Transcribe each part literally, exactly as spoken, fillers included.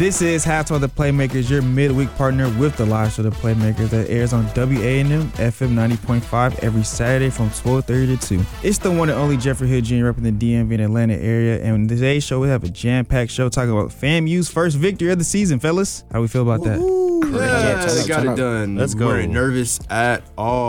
This is Half Talk the Playmakers, your midweek partner with the live show The Playmakers that airs on W A N M F M ninety point five every Saturday from twelve thirty to two. It's the one and only Jeffrey Hood Junior representing the D M V and Atlanta area, and in today's show we have a jam-packed show talking about FAMU's first victory of the season, fellas. How do we feel about that? Yeah, they got it done. Let's go. We weren't nervous at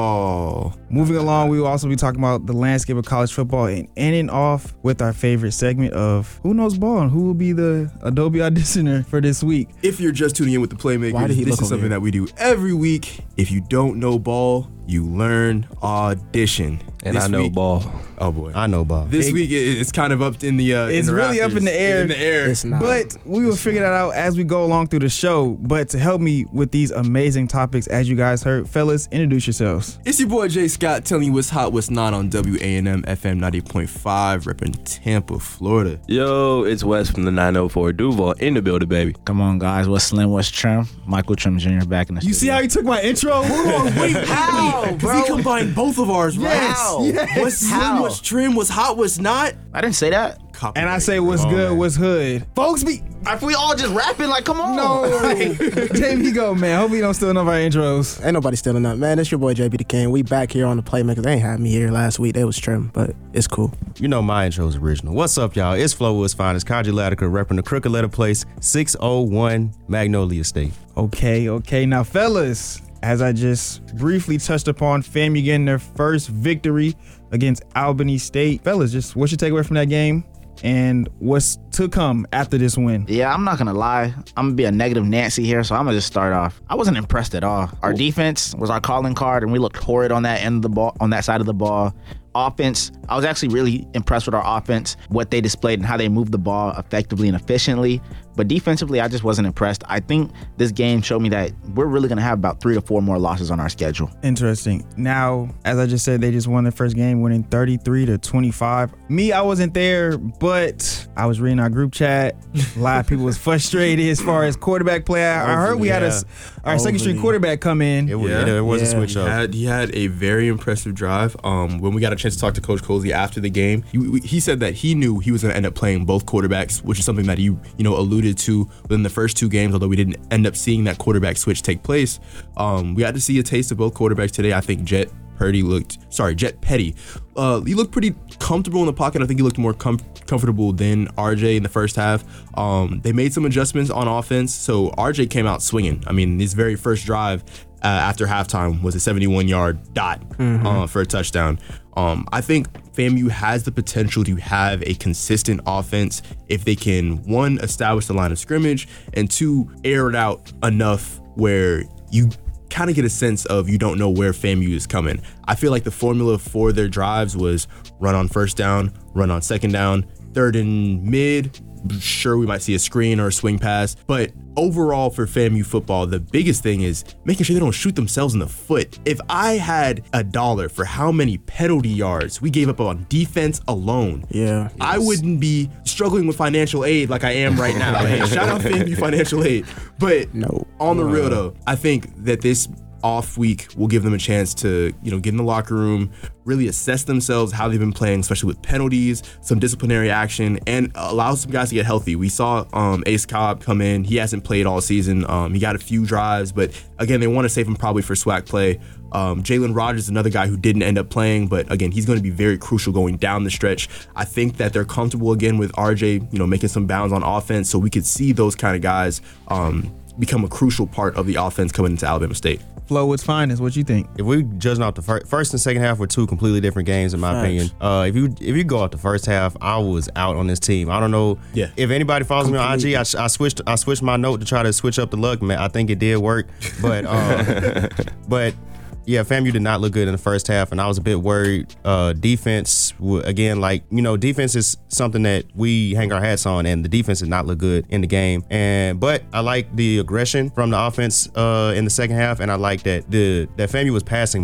all. Moving along, we will also be talking about the landscape of college football and ending off with our favorite segment of Who Knows Ball and who will be the Adobe auditioner for this week. If you're just tuning in with the Playmakers, this is something that we do every week. If you don't know ball, you learn audition. And this I know week, ball. Oh boy, I know ball. This it, week it's kind of up in the. Uh, it's in the really rafters. up in the air. In the air. It's not. But we will figure that out as we go along through the show. But to help me with these amazing topics, as you guys heard, fellas, introduce yourselves. It's your boy Jay Scott telling you what's hot, what's not on W A N M F M ninety point five, repping Tampa, Florida. Yo, it's Wes from the nine oh four Duval in the building, baby. Come on, guys. What's Slim? What's Trim? Michael Trim Junior back in the You studio. see how he took my intro? Hold on, wait, how, bro? Because he combined both of ours, right? Yes, yes. What's Slim, what's Trim, what's hot, what's not? I didn't say that. Copy and I say what's oh, good, man. What's hood. Folks be... If we all just rapping, like, come on. No. Jamie, go, man. Hope you don't steal none of our intros. Ain't nobody stealing nothing, man. It's your boy J B the King. We back here on the Playmakers. They ain't had me here last week. They was trim, but it's cool. You know my intro's original. What's up, y'all? It's Flowwood's finest, Kaji Latiker, repping the Crooked Letter Place, six oh one Magnolia State. Okay, okay. Now, fellas, as I just briefly touched upon, FAMU getting their first victory against Albany State. Fellas, just what's your takeaway from that game? And what's to come after this win? Yeah, I'm not gonna lie. I'm gonna be a negative Nancy here, so I'm gonna just start off. I wasn't impressed at all. Our defense was our calling card, and we looked horrid on that end of the ball, on that side of the ball. Offense, I was actually really impressed with our offense, what they displayed and how they moved the ball effectively and efficiently. But defensively, I just wasn't impressed. I think this game showed me that we're really going to have about three to four more losses on our schedule. Interesting. Now, as I just said, they just won their first game, winning thirty-three to twenty-five. Me, I wasn't there, but I was reading our group chat. A lot of people was frustrated as far as quarterback play. I, I heard we yeah. had a, our second string quarterback come in. It was, yeah. it, it was yeah. a switch up. He had, he had a very impressive drive. Um, when we got a chance to talk to Coach Colsey after the game, he, he said that he knew he was going to end up playing both quarterbacks, which is something that he you know alluded to within the first two games, although we didn't end up seeing that quarterback switch take place. Um, we had to see a taste of both quarterbacks today. I think Jet Purdy looked, sorry, Jet Petty. Uh, he looked pretty comfortable in the pocket. I think he looked more com- comfortable than R J in the first half. Um, they made some adjustments on offense, so R J came out swinging. I mean, his very first drive uh, after halftime was a seventy-one yard dot mm-hmm. uh, for a touchdown. Um, I think FAMU has the potential to have a consistent offense if they can, one, establish the line of scrimmage, and two, air it out enough where you kind of get a sense of you don't know where FAMU is coming. I feel like the formula for their drives was run on first down, run on second down, third and mid. Sure, we might see a screen or a swing pass, but overall for FAMU football, the biggest thing is making sure they don't shoot themselves in the foot. If I had a dollar for how many penalty yards we gave up on defense alone, yeah, I yes. wouldn't be struggling with financial aid like I am right now. Hey, shout out FAMU financial aid. But no. on the real though, I think that this off week will give them a chance to, you know, get in the locker room, really assess themselves, how they've been playing, especially with penalties, some disciplinary action, and allow some guys to get healthy. We saw um, Ace Cobb come in. He hasn't played all season. Um, he got a few drives, but again, they want to save him probably for SWAC play. Um, Jalen Rogers is another guy who didn't end up playing, but again, he's going to be very crucial going down the stretch. I think that they're comfortable again with R J, you know, making some bounds on offense, so we could see those kind of guys um, become a crucial part of the offense coming into Alabama State. Flowwood's finest. What you think? If we judging off the fir- first and second half were two completely different games, in my Facts. opinion. Uh, if you if you go off the first half, I was out on this team. I don't know yeah. if anybody follows completely. me on I G. I, I switched I switched my note to try to switch up the luck. Man, I think it did work, but um, but. Yeah, FAMU did not look good in the first half, and I was a bit worried. Uh, defense, again, like, you know, defense is something that we hang our hats on, and the defense did not look good in the game. And but I like the aggression from the offense uh, in the second half, and I like that the that FAMU was passing more.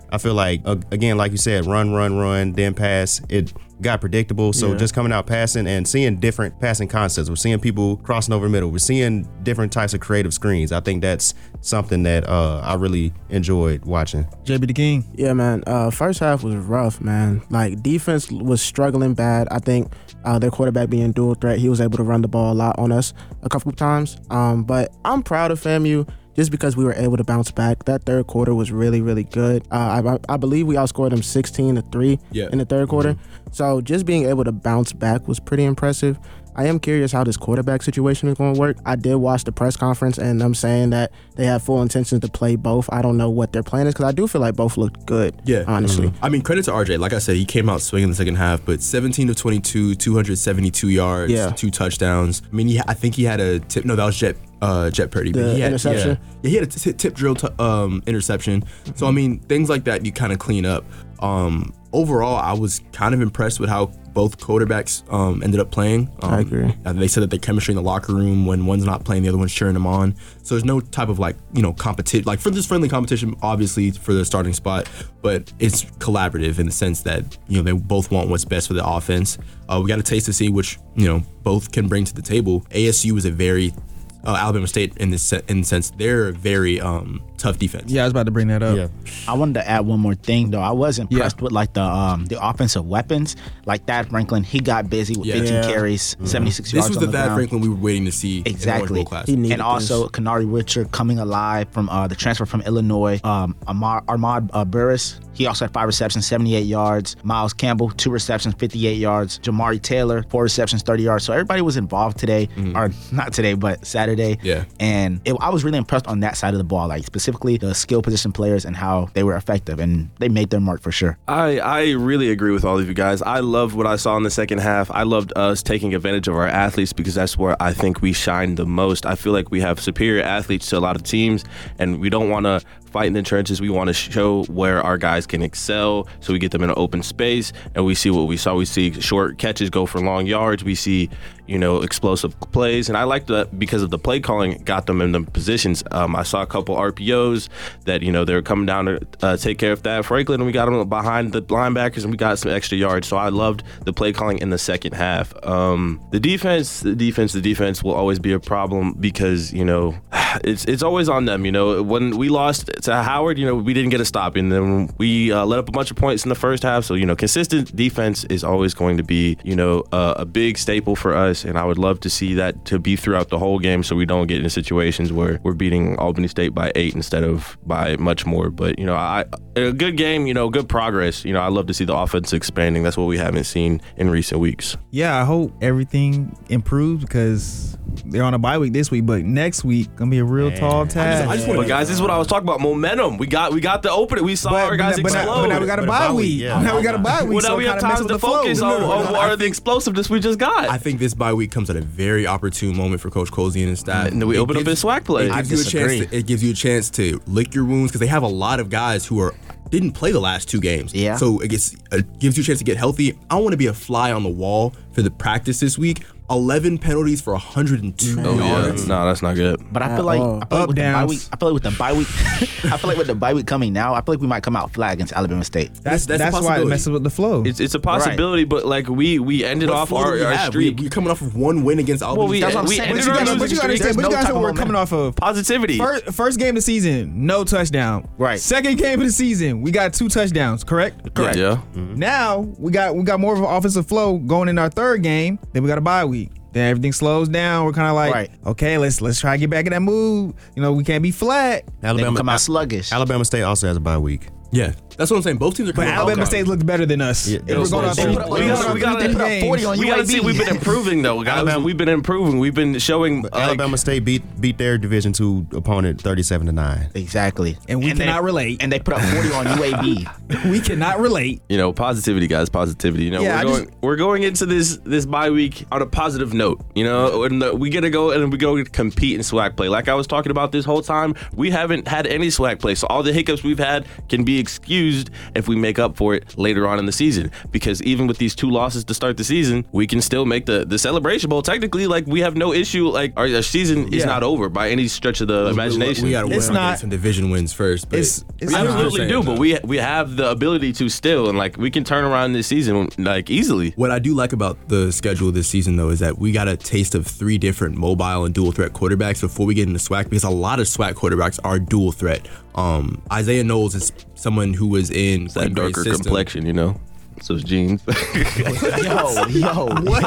I feel like, uh, again, like you said, run, run, run, then pass. It got predictable. So Yeah. just coming out passing and seeing different passing concepts. We're seeing people crossing over the middle. We're seeing different types of creative screens. I think that's something that uh, I really enjoyed watching. J B the King. Yeah, man. Uh, first half was rough, man. Like, defense was struggling bad. I think uh, their quarterback being dual threat, he was able to run the ball a lot on us a couple of times. Um, but I'm proud of FAMU just because we were able to bounce back. That third quarter was really, really good. Uh, I, I believe we outscored them sixteen to three Yeah. in the third quarter. Mm-hmm. So just being able to bounce back was pretty impressive. I am curious how this quarterback situation is going to work. I did watch the press conference, and I'm saying that they have full intentions to play both. I don't know what their plan is because I do feel like both looked good, Yeah, honestly. I mean, credit to R J. Like I said, he came out swinging in the second half, but seventeen to twenty-two, two hundred seventy-two yards, Yeah. two touchdowns. I mean, he, I think he had a tip. No, that was Jet. Uh, Jet Purdy. The but he had, interception? Yeah, yeah, he had a t- tip drill t- um, interception. So I mean, things like that you kind of clean up. Um, overall, I was kind of impressed with how both quarterbacks um, ended up playing. Um, I agree. And they said that the chemistry in the locker room, when one's not playing, the other one's cheering them on. So there's no type of like, you know, competition, like for this friendly competition, obviously for the starting spot, but it's collaborative in the sense that, you know, they both want what's best for the offense. Uh, we got a taste to see which, you know, both can bring to the table. A S U is a very Uh, Alabama State in this se- in the sense they're a very um, tough defense. Yeah, I was about to bring that up. Yeah. I wanted to add one more thing though. I was impressed Yeah. with like the um the offensive weapons. Like Thad Franklin, he got busy with Yeah. fifteen Yeah. carries, seventy-six This yards was on the the Thad ground. Franklin we were waiting to see. Exactly. In the class. He needed And also Kanari Richard coming alive from uh, the transfer from Illinois. Um, Amar, Ahmad uh, Burris, he also had five receptions, seventy-eight yards. Miles Campbell, two receptions, fifty-eight yards. Jamari Taylor, four receptions, thirty yards. So everybody was involved today, or not today, but Saturday. Yeah. And it, I was really impressed on that side of the ball, like specifically the skill position players and how they were effective, and they made their mark for sure. I, I really agree with all of you guys. I loved what I saw in the second half. I loved us taking advantage of our athletes because that's where I think we shine the most. I feel like we have superior athletes to a lot of teams, and we don't want to fight in the trenches. We want to show where our guys can excel, so we get them in an open space, and we see what we saw. We see short catches go for long yards. We see, you know, explosive plays, and I like that because of the play calling, got them in the positions. Um, I saw a couple R P Os that, you know, they were coming down to uh, take care of that Franklin, and we got them behind the linebackers, and we got some extra yards. So I loved the play calling in the second half. Um, the defense, the defense, the defense will always be a problem because, you know, it's it's always on them. You know, when we lost to Howard, you know, we didn't get a stop, and then we uh, let up a bunch of points in the first half. So, you know, consistent defense is always going to be, you know, uh, a big staple for us, and I would love to see that to be throughout the whole game, so we don't get into situations where we're beating Albany State by eight instead of by much more. But, you know, I a good game, you know, good progress. You know, I love to see the offense expanding. That's what we haven't seen in recent weeks. Yeah, I hope everything improves because they're on a bye week this week, but next week gonna be a real tall task. I just wanna- But guys, this is what I was talking about. Momentum. We got we got the opening. We saw our guys but, explode. now, but now we got a But a bye bye week. week, yeah. Now we got a bye week. well, now so we it have kinda time messes to with the flow. focus No, on, no, no, on no, our I the explosiveness we just got. I think this bye week comes at a very opportune moment for Coach Colsey and his staff. And then we It open up gives- his swag play. It I gives you a chance. disagree. To, it gives you a chance to lick your wounds because they have a lot of guys who are didn't play the last two games. Yeah. So it gets it gives you a chance to get healthy. I want to be a fly on the wall for the practice this week. eleven penalties for one hundred two Oh, yeah. yards. No, that's not good. But I feel like, all. I feel like Up, with the bye downs. week, I feel like with the bye week, I feel like with the bye week coming now, I feel like we might come out flat against Alabama State. That's- That's that's a that's, why it possibility. messes with the flow. It's it's a possibility, but like we we ended What off flow do our, we our have? streak. We, we're coming off of one win against Albany. we- That's what I'm we saying. ended But you our gotta, losing but you gotta streak. understand, but you There's gotta no understand what we're type of coming off of. Positivity. First, first game of the season, no touchdown. Right. Second game of the season, we got two touchdowns. Correct. Correct. Yeah. Now we got we got more of an offensive flow going in our third game. Then we got a bye week. Then everything slows down. We're kind of like, Right. okay, let's let's try to get back in that mood. You know, we can't be flat. They gonna come out Al- sluggish. Alabama State also has a bye week. Yeah, that's what I'm saying. Both teams are But coming off Alabama bad. State looked better than us. Yeah, If they we're was- going they off put three- up- we're we going gotta- off we three gotta- different they put up games. forty on We gotta U A B. see. We've been improving though, guys. Alabama- We've been improving. We've been showing. But like, Alabama State beat beat their Division two opponent thirty-seven to nine. Exactly. And we they- cannot relate. And they put up forty on U A B. We cannot relate. you know, positivity, guys. Positivity. You know, Yeah, I we're just- going we're going into this this bye week on a positive note. You know, and the, we get to go and we go compete in swag play. Like I was talking about this whole time, we haven't had any swag play, so all the hiccups we've had can be excused used if we make up for it later on in the season. Because even with these two losses to start the season, we can still make the, the Celebration Bowl. Technically, like, we have no issue. Like, our, our season is Yeah. not over by any stretch of the imagination. We, we got to work It's on not- getting some division wins first. But It's- it's We not- absolutely saying, do, though. but we we have the ability to still, and like we can turn around this season like easily. What I do like about the schedule this season, though, is that we got a taste of three different mobile and dual threat quarterbacks before we get into SWAC, because a lot of SWAC quarterbacks are dual threat. Um, Isaiah Knowles is someone who was in That Quinn Gray's darker system. complexion, you know. So it's jeans. Yo, yo, what?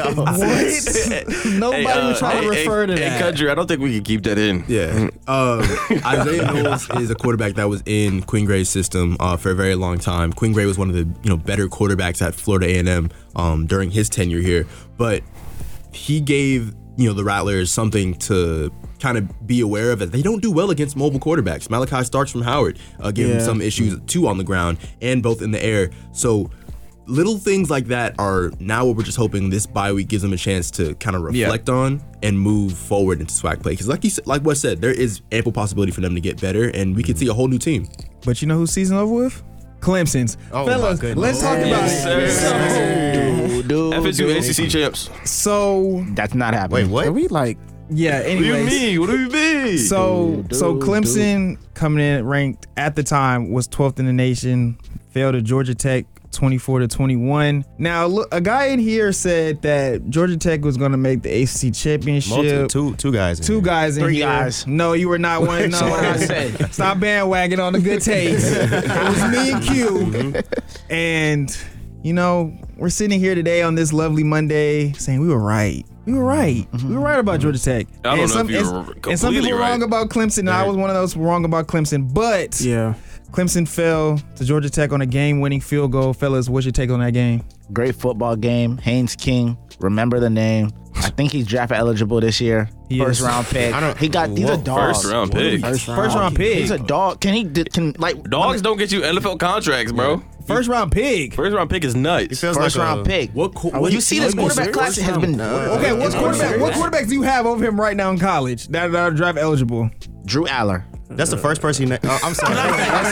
Nobody Hey, uh, was trying hey, to refer hey, to hey, that. Country, I don't think we can keep that in. Yeah. Um, Isaiah Knowles is a quarterback that was in Quinn Gray's system uh, for a very long time. Quinn Gray was one of the you know better quarterbacks at Florida A and M um, during his tenure here. But he gave you know the Rattlers something to kind of be aware of, that they don't do well against mobile quarterbacks. Malachi Starks from Howard uh, gave him Yeah. some issues too on the ground and both in the air. So little things like that are now what we're just hoping this bye week gives them a chance to kind of Yeah. reflect on and move forward into SWAC play. Because like you said, like Wes said, there is ample possibility for them to get better, and we could see a whole new team. But you know who's season over with? Clemson's. Oh, my Fellas, goodness. let's talk about Yes, it. Dude, dude, F S U dude. A C C champs. So, That's not happening. Wait, what? Are we like? yeah, What do you anyways. mean? What do you mean? So, Dude, so dude, Clemson coming in ranked at the time was twelfth in the nation, fell to Georgia Tech twenty-four to twenty-one. Now, look, a guy in here said that Georgia Tech was going to make the A C C championship. Multiple, two, two guys. In Two here. guys in Three here. guys. No, you were not one. No, So what I said. Stop bandwagging on the good taste. It was me and Q. And, you know, we're sitting here today on this lovely Monday saying we were right. We were right. We were right about Georgia Tech. I don't and know some, if you and- were and some completely people were wrong right. about Clemson, and I was one of those wrong about Clemson. But Yeah. Clemson fell to Georgia Tech on a game-winning field goal. Fellas, what's your take on that game? Great football game. Haynes King. Remember the name. I think he's draft eligible this year. He First is. round pick. I don't- He got. He's a Whoa, dog. First round pick. First round. First round pick. He's a dog. Can he? d- Can like Dogs don't get you N F L contracts, bro. First round pick. First round pick is nuts. He feels first like round a, pick. What? Co- Well, you see this Are quarterback serious? class has been Okay, what quarterback? What quarterbacks do you have over him right now in college that are draft eligible? Drew Aller. That's the first person. You na- oh, I'm sorry.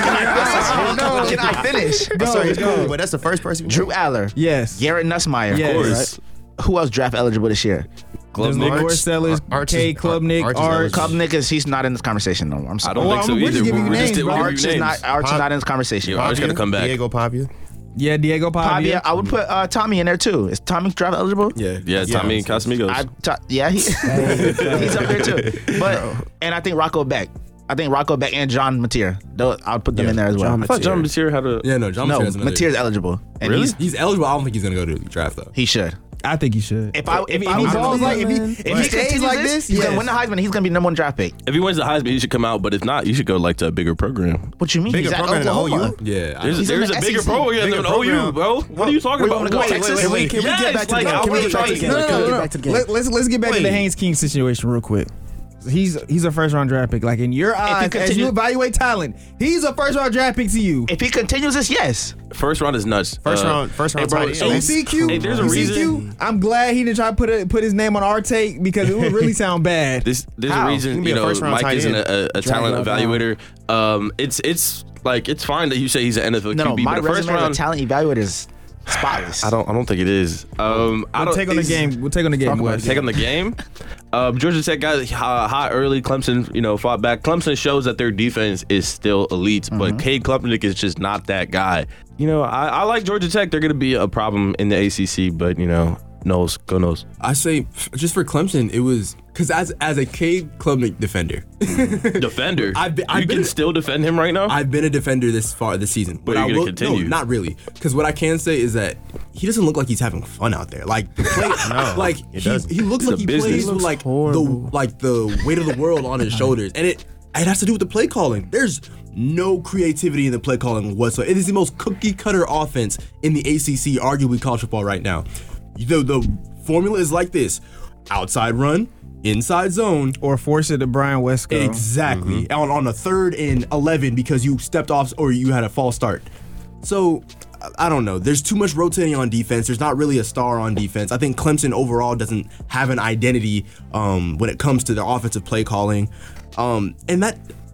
No, can I finish? I'm sorry, it's Go. cool, but that's the first person. You Drew Aller. Yes. Garrett Nussmeyer. Yes. Of course. Who else draft eligible this year? There's Klubnik. Nick Sellers, Arch- K. Arch- Klubnik, Arch is Arch. eligible. Klubnik is he's not in this conversation no more. I'm I sorry. don't Well, think so I'm- we're just either. giving you We're just names, bro. we're Arch giving is you not. names. Arch is Pop- not in this conversation. Yeah, Arch gotta come back. Diego Pavia. Yeah, Diego Pavia. Pavia, I would put uh, Tommy in there too. Is Tommy draft eligible? Yeah. Yeah, Tommy Casamigos. I t- yeah, he, he's up there too. But and I think Rocco Beck. I think Rocco Beck and John Mateer. Those- I'll put them Yeah, in there as well. John I thought John Mateer had a. Yeah, no, John No, Mateer's another- Mateer's eligible. And Really? He's, He's eligible. I don't think he's gonna go to the draft though. he should. I think he should. If I if, if, I he was balls like if he, man. if he if he stays continues like this, this, he's yes. gonna win the Heisman. He's gonna be number one draft pick. If he wins the Heisman, he should come out. But if not, you should go like to a bigger program. What you mean? Bigger he's at program than Oklahoma. O U? Yeah. I There's, know. He's in there's the a bigger S E C. program Bigger than O U, program. bro. What are you talking Where you about? wanna go, Wait, Texas? wait, Can we, wait, can we yes, get back to like, the I game? Can we was get back to trying the to game? No, no, Can we no, get no. back to the game? Let, let's let's get back to the Wait. Haynes King situation real quick. He's he's a first round draft pick. Like in your eyes, as continue- you evaluate talent, he's a first round draft pick to you. If he continues this, yes. First round is nuts. First Uh, round- first round hey, bro, tight so- end. You see Q? Hey, there's a You see reason. Q? I'm glad he didn't try to put it, put his name on our take because it would really sound bad. This, there's How? a He reason, can be you a know, first-round Mike tight isn't end. a, a talent love evaluator. Um, it's it's like it's fine that you say he's an N F L No, no, Q B, my but the first resume as a round, talent evaluator is spotless. I don't I don't think it is. Um, I We'll don't take on the it's- game. We'll take on the game. Talk about Wes. Take on the game. Um, Georgia Tech got uh, hot early. Clemson, you know, fought back. Clemson shows that their defense is still elite, Mm-hmm. but Cade Klubnik is just not that guy. You know, I, I like Georgia Tech. They're going to be a problem in the A C C, but you know, knows go knows. I say f- just for Clemson, it was because as as a Cade Klubnik defender, Defender, I've been- I've you been- can still defend him right now. I've been a defender this far this season. But I you're gonna will- continue. No, not really. Because what I can say is that he doesn't look like he's having fun out there. Like the play, No, like he he, doesn't. he looks It's like a he business. plays He with looks like horrible. the like the weight of the world on his shoulders, and it it has to do with the play calling. There's no creativity in the play calling whatsoever. It is the most cookie cutter offense in the A C C, arguably college football right now. The the formula is like this: outside run, inside zone, Or force it to Brian Wesco. exactly on on a third and eleven because you stepped off or you had a false start. So I- I don't know. There's too much rotating on defense. There's not really a star on defense. I think Clemson overall doesn't have an identity um, when it comes to their offensive play calling, um, and that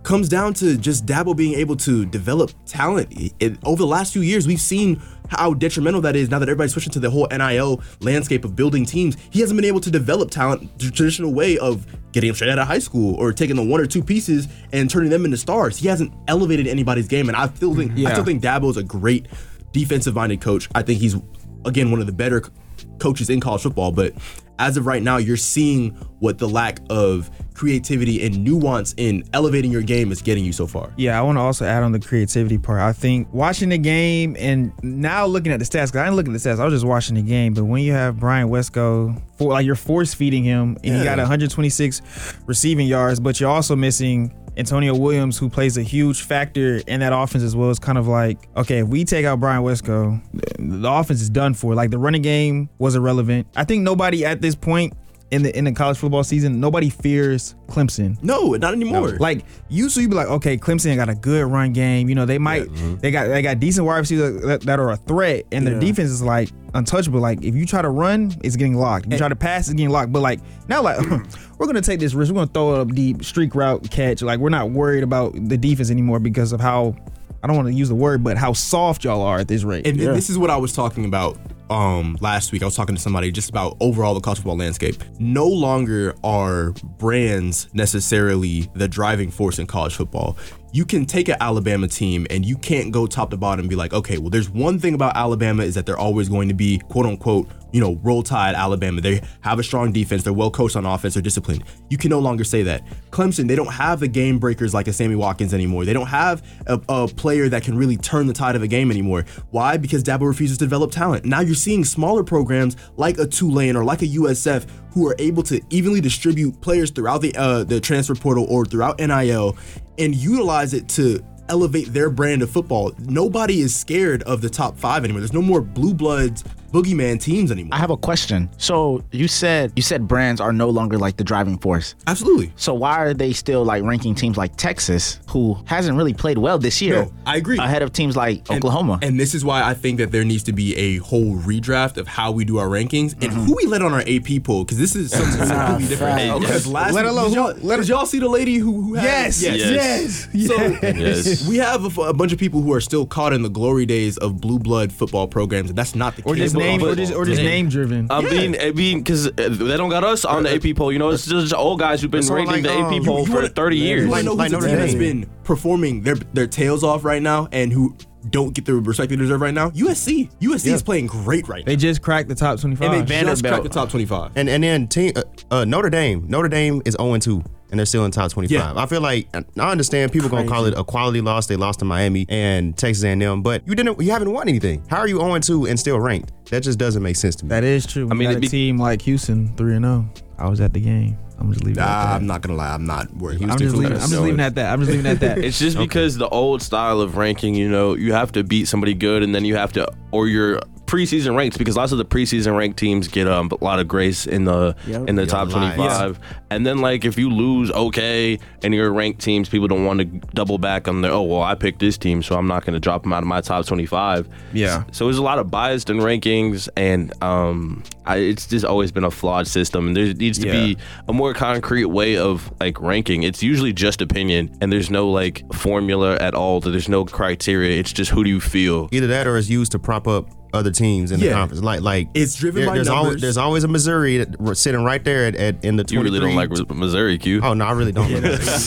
comes down to just Dabo being able to develop talent. It, it, over the last few years, we've seen how detrimental that is now that everybody's switching to the whole N I L landscape of building teams. He hasn't been able to develop talent the traditional way of getting them straight out of high school or taking the one or two pieces and turning them into stars. He hasn't elevated anybody's game, and I still think Yeah. I still think Dabo is a great defensive-minded coach. I think he's, again, one of the better c- coaches in college football, but as of right now, you're seeing what the lack of creativity and nuance in elevating your game is getting you so far. Yeah, I want to also add on the creativity part. I think watching the game and now looking at the stats, because I didn't look at the stats, I was just watching the game. But when you have Brian Wesco, for, like you're force feeding him, and Yeah. he got one hundred twenty-six receiving yards, but you're also missing Antonio Williams, who plays a huge factor in that offense as well. It's kind of like, okay, if we take out Brian Wesco, the offense is done for. Like the running game was irrelevant. I think nobody at this point in the in the college football season, nobody fears Clemson. No, not anymore. Like usually you be like, okay, Clemson got a good run game. You know, they might they got they got decent wide receivers that, that are a threat, and their Yeah. defense is like untouchable. Like if you try to run, it's getting locked. If you try to pass, it's getting locked. But like now, like we're gonna take this risk. We're gonna throw it up deep, streak route catch. Like we're not worried about the defense anymore because of how, I don't want to use the word, but how soft y'all are at this rate. And this is what I was talking about um, last week. I was talking to somebody just about overall the college football landscape. No longer are brands necessarily the driving force in college football. You can take an Alabama team and you can't go top to bottom and be like, okay, well, there's one thing about Alabama is that they're always going to be, quote unquote, you know, roll tide Alabama. They have a strong defense. They're well coached on offense. They're disciplined. You can no longer say that. Clemson, they don't have the game breakers like a Sammy Watkins anymore. They don't have a, a player that can really turn the tide of a game anymore. Why? Because Dabo refuses to develop talent. Now you're seeing smaller programs like a Tulane or like a U S F who are able to evenly distribute players throughout the uh, the transfer portal or throughout N I L and utilize it to elevate their brand of football. Nobody is scared of the top five anymore. There's no more blue bloods, boogeyman teams anymore. I have a question. So you said you said brands are no longer like the driving force. Absolutely. So why are they still like ranking teams like Texas, who hasn't really played well this year? No, I agree. Ahead of teams like And- Oklahoma. And this is why I think that there needs to be a whole redraft of how we do our rankings and who we let on our A P poll, because this is something completely different. facts. Because last Let week, alone did y'all, who- let- did y'all see the lady who, who had yes, yes, Yes. yes, So Yes. we have a, a bunch of people who are still caught in the glory days of blue blood football programs, and that's not the Or case. just with name, or football. just, or just Yeah. name driven. I'm being, I mean, because they don't got us on the A P poll. You know, it's just old guys who've been That's all rating like, the A P um, poll you for wanna- thirty years. You want to know Like who's a Notre team that's Dame. been performing their their tails off right now and who don't get the respect they deserve right now? U S C. U S C is playing great right now. They just cracked the top twenty-five. and they just Vanderbilt. cracked the top twenty-five. And and then team uh, uh, Notre Dame. Notre Dame is oh and two. And they're still in top twenty-five. Yeah. I feel like I understand people gonna call it a quality loss. They lost to Miami and Texas A and M, but you didn't. You haven't won anything. How are you oh and two and still ranked? That just doesn't make sense to me. That is true. I mean, mean, it'd a be- team like Houston, three and zero. I was at the game. I'm just leaving it at Nah, that. I'm not gonna lie. I'm not worried. I'm Houston just leaving. Cougars. I'm just leaving it at that. I'm just leaving it at that. It's just because the old style of ranking, you know, you have to beat somebody good and then you have to, or your preseason ranks, because lots of the preseason ranked teams get um, a lot of grace in the Yep. in the Yeah, top lies. twenty-five. And then like if you lose, okay, and you're ranked teams, people don't want to double back on their, oh, well, I picked this team, so I'm not going to drop them out of my top twenty-five. Yeah. So there's a lot of bias in rankings, and um, I, it's just always been a flawed system. And there needs to be a more concrete way of like ranking. It's usually just opinion, and there's no like formula at all. There's no criteria. It's just who do you feel. Either that or it's used to prop up other teams in the Yeah. conference. Like like It's driven there- by there's always numbers. there's always a Missouri that- sitting right there at, at in the You really don't twenty-three. like Missouri, Q. Oh no, I really don't.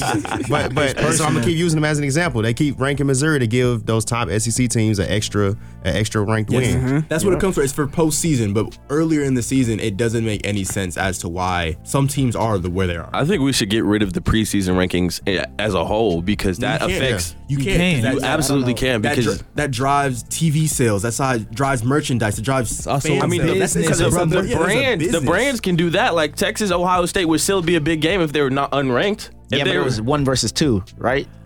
but but so I'm gonna keep using them as an example. They keep ranking Missouri to give those top S E C teams an extra an extra ranked Yes. win. That's what it comes for. It's for postseason, but earlier in the season, it doesn't make any sense as to why some teams are the where they are. I think we should get rid of the preseason rankings eh, as a whole, because that You can't. affects. You You can't. can. That- You that- absolutely can, that, because dri- that drives T V sales. That's how it drives merchandise. It drives. also fan I mean, the sales. That's- business, it's a- Because brother. the, yeah, that's a brand, the business. brands can do that. Like Texas, Ohio State would still be a big game if they were not unranked. If yeah, they but it were- was one versus two, right?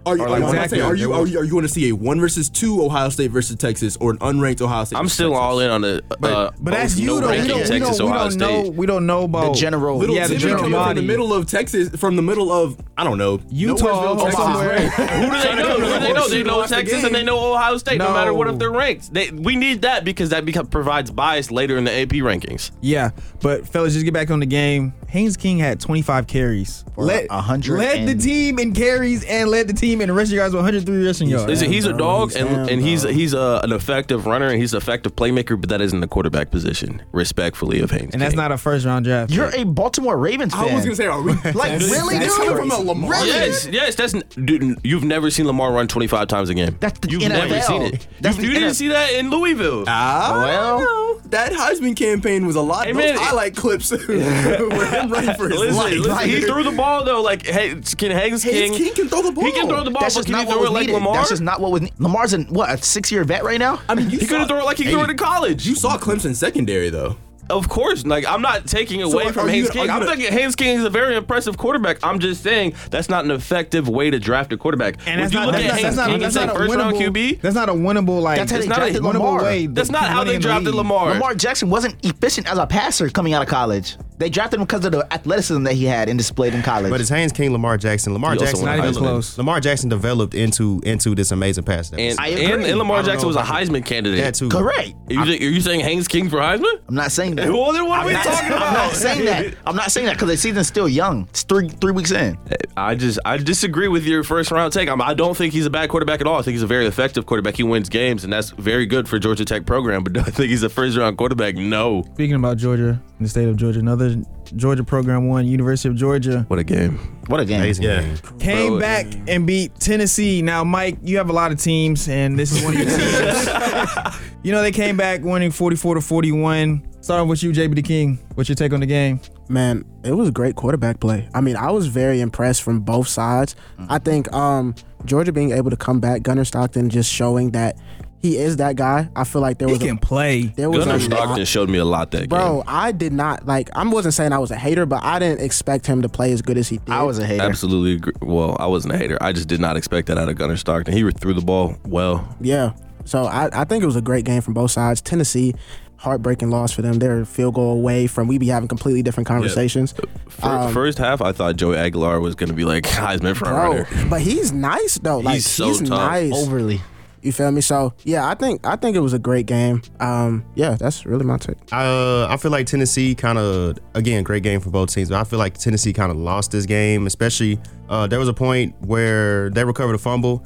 Are you, Or like are, exactly. you, are you are you are you going to see a one versus two Ohio State versus Texas or an unranked Ohio State? I'm versus still Texas? all in on the. But, uh, but that's both you no though. We ranking don't, we Texas, don't, we Ohio don't know. State. We don't know about The general- Little yeah, the Timmy general coming from body. the middle of Texas, from the middle of I don't know Utah Nowheresville, or Texas. somewhere. Who do they know? Who do they know? They know Watch the Texas game. and they know Ohio State. No, No. matter what if they're ranked, they, we need that because that becomes, provides bias later in the A P rankings. Yeah, but fellas, just get back on the game. Haynes King had twenty-five carries. Led, a hundred led the and- team in carries and led the team in rushing yards with one hundred three rushing yards. Listen, he's a bro, dog he's and, him, and he's bro. he's a, an effective runner and he's an effective playmaker, but that isn't the quarterback position, respectfully, of Haynes. And that's King. not a first round draft. You're a Baltimore Ravens fan. I was gonna say, are we Like, really, That's dude? coming from a Lamar. Really? Yes, yes, that's dude, you've never seen Lamar run twenty-five times a game. That's the you've N F L. never seen it. That's you the you didn't N F L. see that in Louisville. Ah, Well- well, that Heisman campaign was a lot. Hey, Those man, highlight clips with him running for his Listen, life. listen, he threw the ball though. Like, hey, can Haynes King? Haynes King can throw the ball. He can throw the ball, That's but just can he not what throw was it like needed. Lamar? That's just not what was. Lamar's in what, a six-year vet right now? I mean, you He could have saw- thrown it like he Hey, threw it in college. You saw Clemson secondary though. Of course, like I'm not taking away are from you Haynes gonna- King. are I'm you gonna- thinking Haynes King is a very impressive quarterback. I'm just saying that's not an effective way to draft a quarterback. and Would that's you not, look that's, at not, Haynes that's, not, King that's and not say a first round winnable. Q B? That's not a winnable like. That's how they not a drafted winnable Lamar. way. That's to not how win they in the drafted league. Lamar. Lamar Jackson wasn't efficient as a passer coming out of college. They drafted him because of the athleticism that he had and displayed in college. But it's Haynes King, Lamar Jackson. Lamar He also Jackson, won Not even Heisman. close. Lamar Jackson developed into into this amazing pass. And, I and, agree. and Lamar I don't Jackson know was a if I Heisman candidate. that too. correct. Are you, are you saying Haynes King for Heisman? I'm not saying that. Well, then what are we I'm not- talking about? I'm not saying that. I'm not saying that because the season's still young. It's three three weeks in. I just I disagree with your first round take. I'm, I don't think he's a bad quarterback at all. I think he's a very effective quarterback. He wins games, and that's very good for Georgia Tech program. But do I think he's a first round quarterback? No. Speaking about Georgia, the state of Georgia, another Georgia program won. University of Georgia What a game. What a game. Amazing Yeah. game. came Bro. back and beat Tennessee. Now, Mike, you have a lot of teams, and this is one of your teams. You know they came back winning forty-four to forty-one. Starting with you, J B the King. What's your take on the game? Man, it was great quarterback play. I mean, I was very impressed from both sides. I think um, Georgia being able to come back, Gunnar Stockton just showing that he is that guy. I feel like there He was can a, play. there was Gunnar a Stockton lot, showed me a lot that bro. game. I did not like. I wasn't saying I was a hater, but I didn't expect him to play as good as he did. I was a hater. Absolutely agree. Well, I wasn't a hater. I just did not expect that out of Gunnar Stockton. He threw the ball well. Yeah. So I, I think it was a great game from both sides. Tennessee, heartbreaking loss for them. They're a field goal away from we be having completely different conversations. For, Um, first half, I thought Joey Aguilar was going to be like Heisman front Bro, runner. but he's nice though. Like He's so tough. nice. Overly. You feel me? So yeah, I think I think it was a great game. Um, yeah, that's really my take. Uh, I feel like Tennessee kind of, again, great game for both teams, but I feel like Tennessee kind of lost this game, especially uh, there was a point where they recovered a fumble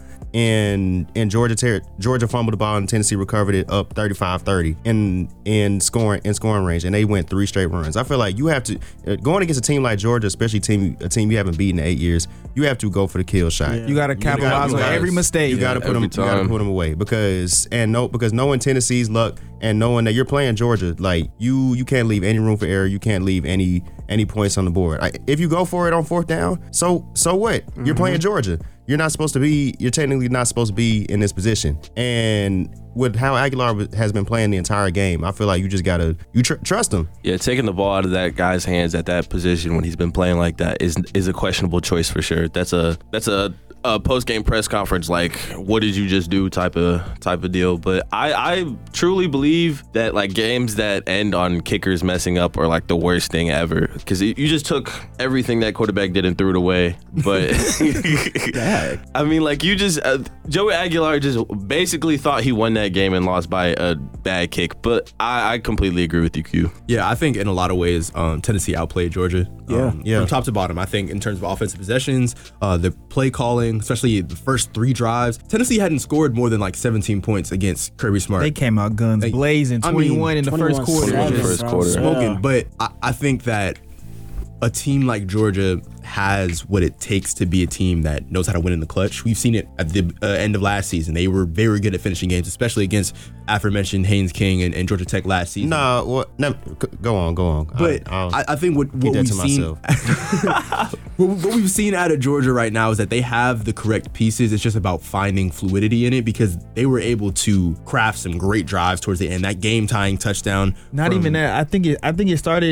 and and Georgia ter- Georgia fumbled the ball and Tennessee recovered it up thirty-five thirty in in scoring in scoring range, and they went three straight runs. I feel like you have to uh, going against a team like Georgia, especially team a team you haven't beaten in eight years, you have to go for the kill shot. You got to capitalize on gotta- every mistake. You got to put them. every You got to time. put them away because and no because knowing Tennessee's luck and knowing that you're playing Georgia, like you you can't leave any room for error. You can't leave any any points on the board. Like, if you go for it on fourth down, so so what? You're playing Georgia. You're not supposed to be. You're technically not supposed to be in this position. And with how Aguilar has been playing the entire game, I feel like you just gotta you tr- trust him. Yeah, taking the ball out of that guy's hands at that position when he's been playing like that is is a questionable choice for sure. That's a that's a, a post game press conference like, what did you just do type of type of deal. But I I truly believe that like games that end on kickers messing up are like the worst thing ever because you just took everything that quarterback did and threw it away. But I mean, like you just uh, Joey Aguilar just basically thought he won that game and lost by a bad kick. But I, I completely agree with you, Q. Yeah, I think in a lot of ways, um, Tennessee outplayed Georgia. Yeah. um, Yeah. From top to bottom, I think in terms of offensive possessions, uh, the play calling, especially the first three drives, Tennessee hadn't scored more than like seventeen points against Kirby Smart. They came out guns Hey, blazing, I mean, twenty-one in the first quarter. twenty-one seven, first bro. quarter. Smoking, Yeah. but I, I think that a team like Georgia has what it takes to be a team that knows how to win in the clutch. We've seen it at the uh, end of last season. They were very good at finishing games, especially against aforementioned Haynes King and, and Georgia Tech last season. Nah, what? No, c- go on, go on. But I, I'll I, I think what, keep what that we've to seen, myself. what, what we've seen out of Georgia right now is that they have the correct pieces. It's just about finding fluidity in it because they were able to craft some great drives towards the end. That game tying touchdown. Not from- even that. I think it. I think it started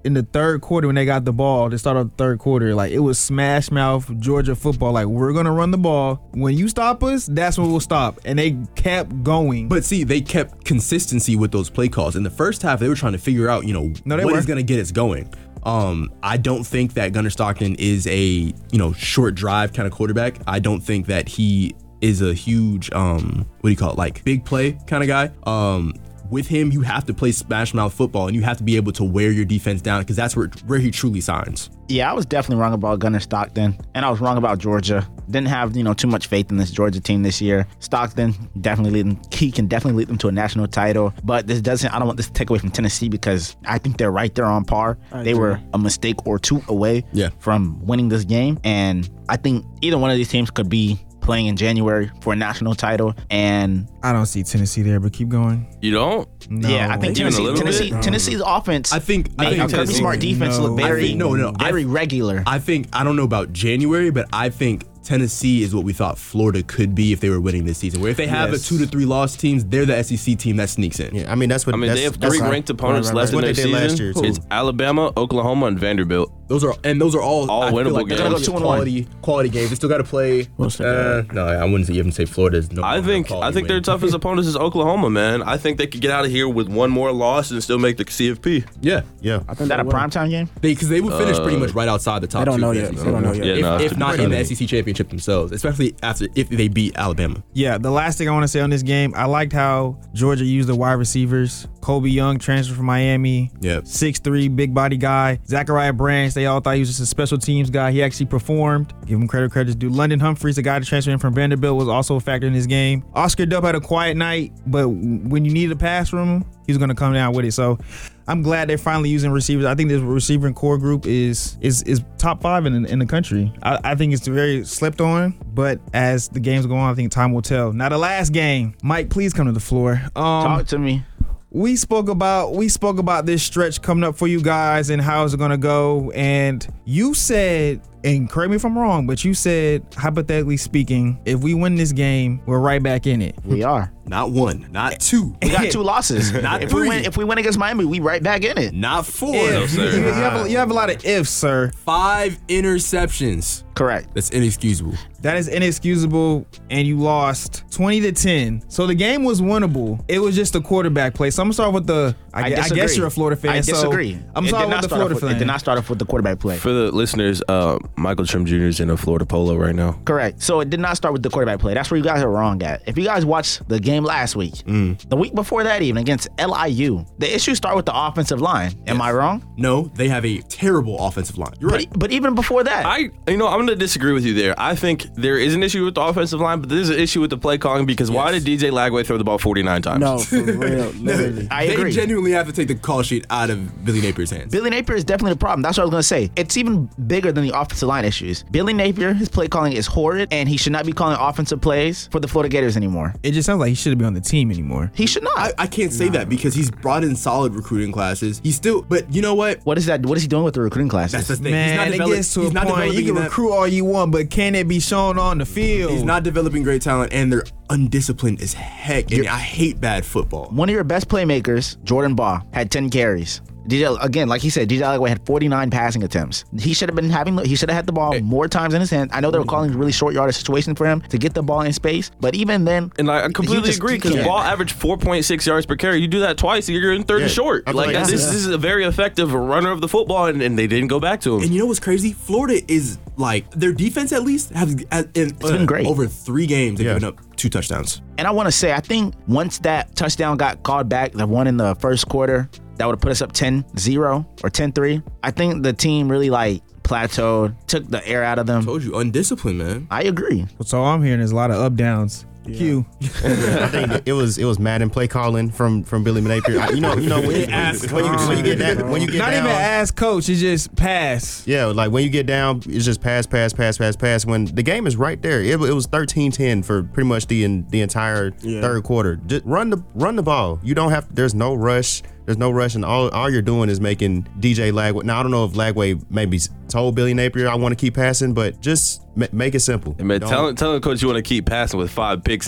in the third quarter when they got the ball to start off the third quarter. Like, it was smash mouth Georgia football. Like, we're gonna run the ball. When you stop us, that's when we'll stop. And they kept going. But see, they kept consistency with those play calls. In the first half, they were trying to figure out, you know, No, they what were. is gonna get us going. Um, I don't think that Gunnar Stockton is a, you know, short drive kind of quarterback. I don't think that he is a huge, um, what do you call it, like big play kind of guy. Um, with him, you have to play smash mouth football, and you have to be able to wear your defense down, because that's where where he truly shines. Yeah, I was definitely wrong about Gunnar Stockton, and I was wrong about Georgia. Didn't have, you know, too much faith in this Georgia team this year. Stockton definitely lead them. He can definitely lead them to a national title, but this doesn't. I don't want this to take away from Tennessee, because I think they're right there on par. I They agree. were a mistake or two away Yeah. from winning this game, and I think either one of these teams could be playing in January for a national title. And I don't see Tennessee there, but keep going. You don't? No. yeah, I think Even a Tennessee, little Tennessee, bit? Tennessee's offense. I think I made think Kirby Tennessee- Smart defense no. look I very, think- no, no, I- very regular. I think I don't know about January, but I think Tennessee is what we thought Florida could be if they were winning this season. Where if they have Yes. a two to three loss teams, they're the S E C team that sneaks in. Yeah, I mean that's what I mean, that's, they have that's three how- ranked opponents right, right, left right. in That's their what they season. did last year. It's Alabama, Oklahoma, and Vanderbilt. Those are and those are all All I feel winnable like they're gonna games. go two and quality quality games. They still got to play. What's the Uh, no, I wouldn't even say Florida's. No I longer think quality I think win. their toughest opponents is Oklahoma, man. I think they could get out of here with one more loss and still make the C F P. Yeah, Yeah, I think Is that they a will. primetime game? they because they would finish pretty much right outside the top. They don't two know for yet. the S E C. They don't know yet. Yeah, If, no, if not in the early. S E C championship themselves, especially after if they beat Alabama. Yeah, the last thing I want to say on this game, I liked how Georgia used the wide receivers. Kobe Young transferred from Miami. Yeah. six three, big body guy. Zachariah Branch, they all thought he was just a special teams guy. He actually performed. Give him credit, credit's due. London Humphreys, the guy that transferred in from Vanderbilt, was also a factor in this game. Oscar Dubb had a quiet night, but when you needed a pass from him, he was going to come down with it. So I'm glad they're finally using receivers. I think this receiving core group is is is top five in, in the country. I, I think it's very slept on, but as the games go on, I think time will tell. Now the last game, Mike, please come to the floor. Um, Talk to me. we spoke about we spoke about this stretch coming up for you guys and how is it gonna go, and you said, and correct me if I'm wrong, but you said, hypothetically speaking, if we win this game, we're right back in it. We are. Not one, not two, We got two losses. Not if three. we win, if we win against Miami, we right back in it. not four. If, you, sir. you- you have a, you have a lot of ifs, sir. Five interceptions. Correct. That's inexcusable. That is inexcusable, and you lost twenty to ten. So the game was winnable. It was just a quarterback play. So I'm gonna start with the. I, I, gu- I disagree. guess you're a Florida fan. I so disagree. I'm It starting did with the not start Florida off with- fan. It did not start off with the quarterback play. For the listeners, uh, Michael Trim Junior is in a Florida polo right now. Correct. So it did not start with the quarterback play. That's where you guys are wrong at. If you guys watched the game last week, the week before that even against L I U, the issues start with the offensive line. Am I wrong? No, they have a terrible offensive line. You're right. But, but even before that, I, you know, I'm going to disagree with you there. I think there is an issue with the offensive line, but there's an issue with the play calling because why Yes. did D J Lagway throw the ball forty-nine times? No, for real, literally. I they agree. genuinely have to take the call sheet out of Billy Napier's hands. Billy Napier is definitely the problem. That's what I was gonna say. It's even bigger than the offensive line issues. Billy Napier, his play calling is horrid, and he should not be calling offensive plays for the Florida Gators anymore. It just sounds like he shouldn't be on the team anymore. He should not. I, I can't say that because he's brought in solid recruiting classes. He's still, but you know what? what is that? What is he doing with the recruiting classes? That's the thing. Man, he's not it develop- gets to he's a not point you developing can that- recruit all you want, but can it be shown on the field? He's not developing great talent, and they're undisciplined as heck. And I hate bad football. One of your best playmakers, Jordan Baugh, had ten carries. D J again, like he said, D J Lagway had forty-nine passing attempts. He should have been having. He should have had the ball more times in his hand. I know they were calling really short yardage situations for him to get the ball in space, but even then, And I completely just- agree you because can't. Ball averaged four point six yards per carry. You do that twice, you're in third and Yeah, short. I feel Like, like that, that's- this, this is a very effective runner of the football, and, and they didn't go back to him. And you know what's crazy? Florida is like their defense at least has has- in, been great. over three games. They've Yeah. given up two touchdowns. And I want to say, I think once that touchdown got called back, the one in the first quarter, that would have put us up ten zero or ten three. I think the team really like plateaued, took the air out of them. Told you, undisciplined, man. I agree. So all I'm hearing is a lot of up downs. Q. I think it was it was Madden play calling from from Billy Napier. I- You know, you know when you, when you, when you get that when you get Not down, even ask coach, it's just pass. yeah, like when you get down, it's just pass, pass, pass, pass, pass. When the game is right there, it, it was thirteen ten for pretty much the in, the entire third quarter. Just run the run the ball. You don't have. There's no rush. There's no rush, and all all you're doing is making D J Lagway. Now I don't know if Lagway maybe told Billy Napier I want to keep passing, but just ma- make it simple. Man, Don't- telling telling the coach you want to keep passing with five picks is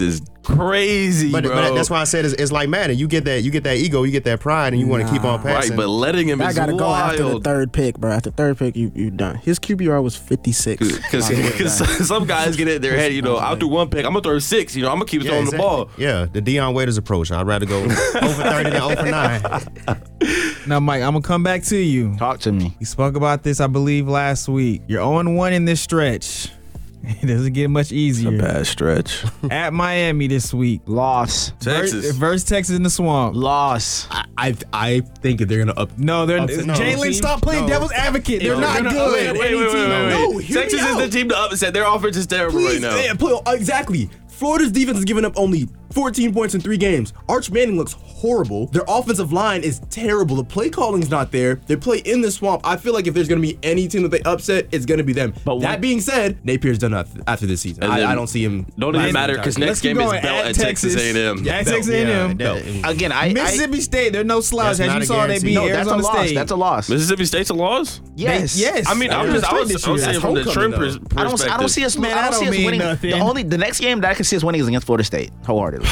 crazy, But, bro. but that's why I said it's, it's like Madden. You get that, you get that ego, you get that pride, and you want to keep on passing. right, but letting him I is gotta go after the wild. third pick, bro. After third pick, you you done. His Q B R was fifty-six. Because some guys get it in their head, you know, I'll do one pick, I'm gonna throw six, you know, I'm gonna keep Yeah, throwing exactly. the ball. Yeah, the Deion Waiters approach. I'd rather go over thirty than over nine. Now, Mike, I'm gonna come back to you. Talk to me. We spoke about this, I believe, last week. You're oh and one in this stretch. It doesn't get much easier. Bad stretch. At Miami this week. Loss. Texas. Versus Texas in the swamp. Loss. I, I I think that they're gonna up. No, they're Upset- no. Jalen. Team? Stop playing No. devil's advocate. They're No, not they're not good. upset Wait, wait, wait, wait, wait. No, hear Texas me is the out. team to upset. Their offense is terrible Please, right now. yeah, play, uh, exactly. Florida's defense has given up only fourteen points in three games. Arch Manning looks horrible. Their offensive line is terrible. The play calling's not there. They play in the swamp. I feel like if there's going to be any team that they upset, it's going to be them. But that when- being said, Napier's done after, after this season. And I, then- I don't see him. Don't even lasting matter the because entire next keep game is going. Belt At at Texas A and M. Yeah, at Texas A and M. Yeah, that- Again, I. Mississippi State, they're no slouch. That's As not you a saw, they guarantee. beat I, no, that's a Arizona loss. State. That's a loss. Mississippi State's a loss? Yes. Yes. I mean, I They're was, I straight was, this I was year. saying from the Homecoming, trim though. pers- I don't. perspective. I don't see us. Man, I that don't don't see us mean winning. nothing. The only the next game that I can see us winning is against Florida State, wholeheartedly.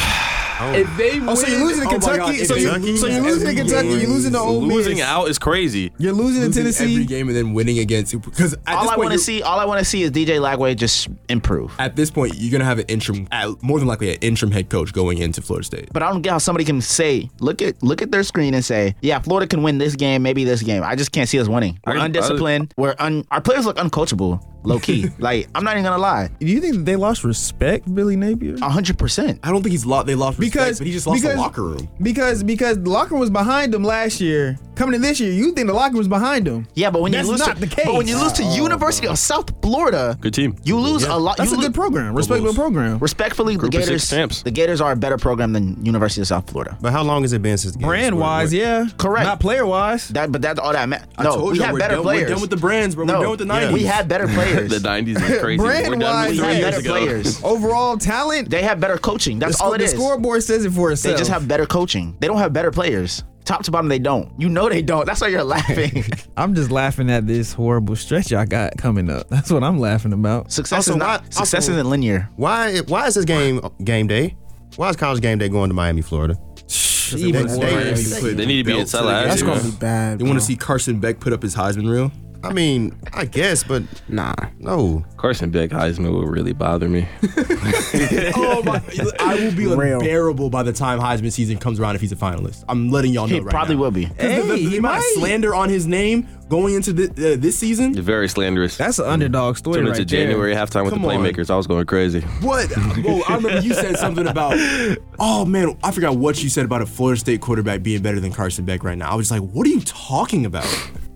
If they Oh, so you're win- losing to oh my Kentucky? God, if So you- Kentucky so you're wins losing to every Kentucky, game- you're losing to Ole Miss. Losing out is crazy. You're losing to losing Tennessee. every game and then winning against because at All this I point want to you're- see, all I want to see is D J Lagway just improve. At this point, you're gonna have an interim, at- more than likely an interim head coach going into Florida State. But I don't get how somebody can say, look at look at their screen and say, yeah, Florida can win this game, maybe this game. I just can't see us winning. We're I- undisciplined. We're un, our players look uncoachable, low key. Like I'm not even gonna lie, Do you think that they lost respect, for Billy Napier? a hundred percent. I don't think he's lost. They lost respect, Because but he just lost because, the locker room. Because because the locker room was behind him last year. Coming in this year, you think the locker room was behind him? Yeah, but when That's you lose not to the case. but when you lose to University of South Florida, Good team. you lose a lot. That's you a lo- good program, respectable Bulls. program. Respectfully, the Group of six Gators, champs. the Gators are a better program than University of South Florida. But how long has it been since the game? Brand wise, yeah, Correct. Not player wise. That, but that's all that matters. I No, told we you have we're better done, players. We're done with the brands, bro. no, We're done with the nineties. we have better players. The nineties is crazy. Brand We're done wise, with we three have years better ago. players. Overall talent, They have better coaching. That's the, all it the is. scoreboard says it for They itself. just have better coaching. They don't have better players. Top to bottom, they don't. You know they don't. That's why you're laughing. I'm just laughing at this horrible stretch y'all got coming up. That's what I'm laughing about. Success Also, is not. why- success also- isn't linear. Why? Why is this game game day? Why is college game day going to Miami, Florida? Even they- worse. they- They need to be in Belt to the Tallahassee. That's Yeah. gonna be bad. They want bro. to see Carson Beck put up his Heisman reel. I mean, I guess, but Nah. no. Carson Beck Heisman will really bother me. Oh my! I will be Real. unbearable by the time Heisman season comes around if he's a finalist. I'm letting y'all know He right probably now. will be. 'Cause the, the, Hey, the he amount of might. slander on his name going into the, uh, this season. Very slanderous. That's an underdog story Turned right into there. January halftime with Come the on. playmakers. I was going crazy. What? Whoa, I remember you said something about. Oh man, I forgot what you said about a Florida State quarterback being better than Carson Beck right now. I was just like, what are you talking about?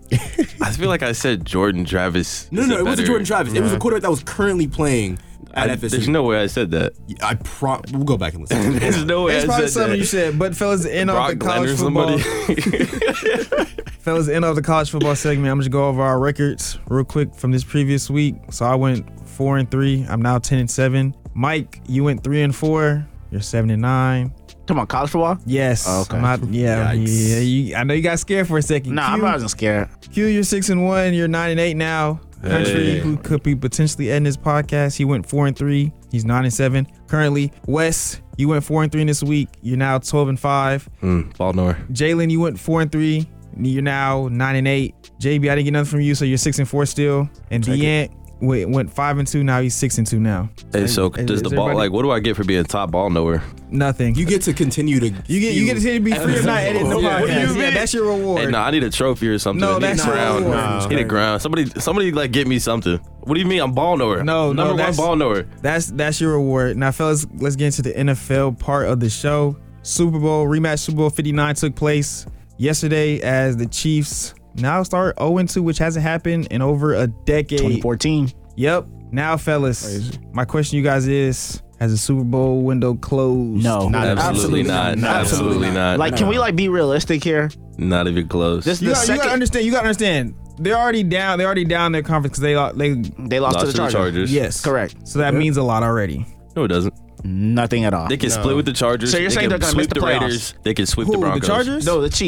I feel like I said Jordan Travis. No, is no, a it wasn't better- Jordan Travis. It was a quarterback that was currently playing at I, F S U. there's no way I said that. I pro. We'll go back and listen. There's no way It's I probably said something that. you said, but fellas, the end of Brock the college Glenn or football. somebody. Fellas, the end of the college football segment. I'm just gonna go over our records real quick from this previous week. So I went four and three. I'm now ten and seven. Mike, you went three and four. You're seven and nine. Come on, college football? Yes. Oh, okay. I'm not, yeah. Yikes. Yeah. You, I know you got scared for a second. Nah, Q, I wasn't scared. Q, you're six and one. You're nine and eight now. Country, Hey. who could be potentially ending this podcast, he went four and three. He's nine and seven currently. Wes, you went four and three this week. You're now twelve and five. Mm, Baltimore. Jalen, you went four and three. You're now nine and eight. J B, I didn't get nothing from you, so you're six and four still. And Deant went, went five and two. Now he's six and two now. Hey, so Is- does is the ball everybody- like? What do I get for being top ball nowhere? Nothing. You get to continue to. You get you get to be free of not editing the What do you podcast. Yeah, mean? that's your reward. Hey, no, I need a trophy or something. No, I need that's a your ground. reward. I need a ground. Somebody, somebody, like, get me something. What do you mean? I'm ball nowhere. No, no, number one that's- ball nowhere. That's that's your reward. Now, fellas, let's get into the N F L part of the show. Super Bowl rematch. Super Bowl fifty-nine took place yesterday as the Chiefs now start oh and two, which hasn't happened in over a decade. twenty fourteen. Yep. Now, fellas, my question to you guys is: has the Super Bowl window closed? No. Not Absolutely, Absolutely not. not. Absolutely not. Like, can we like be realistic here? not even close. This You the got, you got to second understand. You got to understand. They're already down. They're already down their conference because they are- they. they lost, Lost to the Chargers. Yes. Correct. So that means a lot already. no, it doesn't. Nothing at all. They can split with the Chargers. So you're they saying can they're gonna miss sweep the the playoffs? Raiders. They can sweep Who, the the Broncos. Chargers? No, the Chiefs.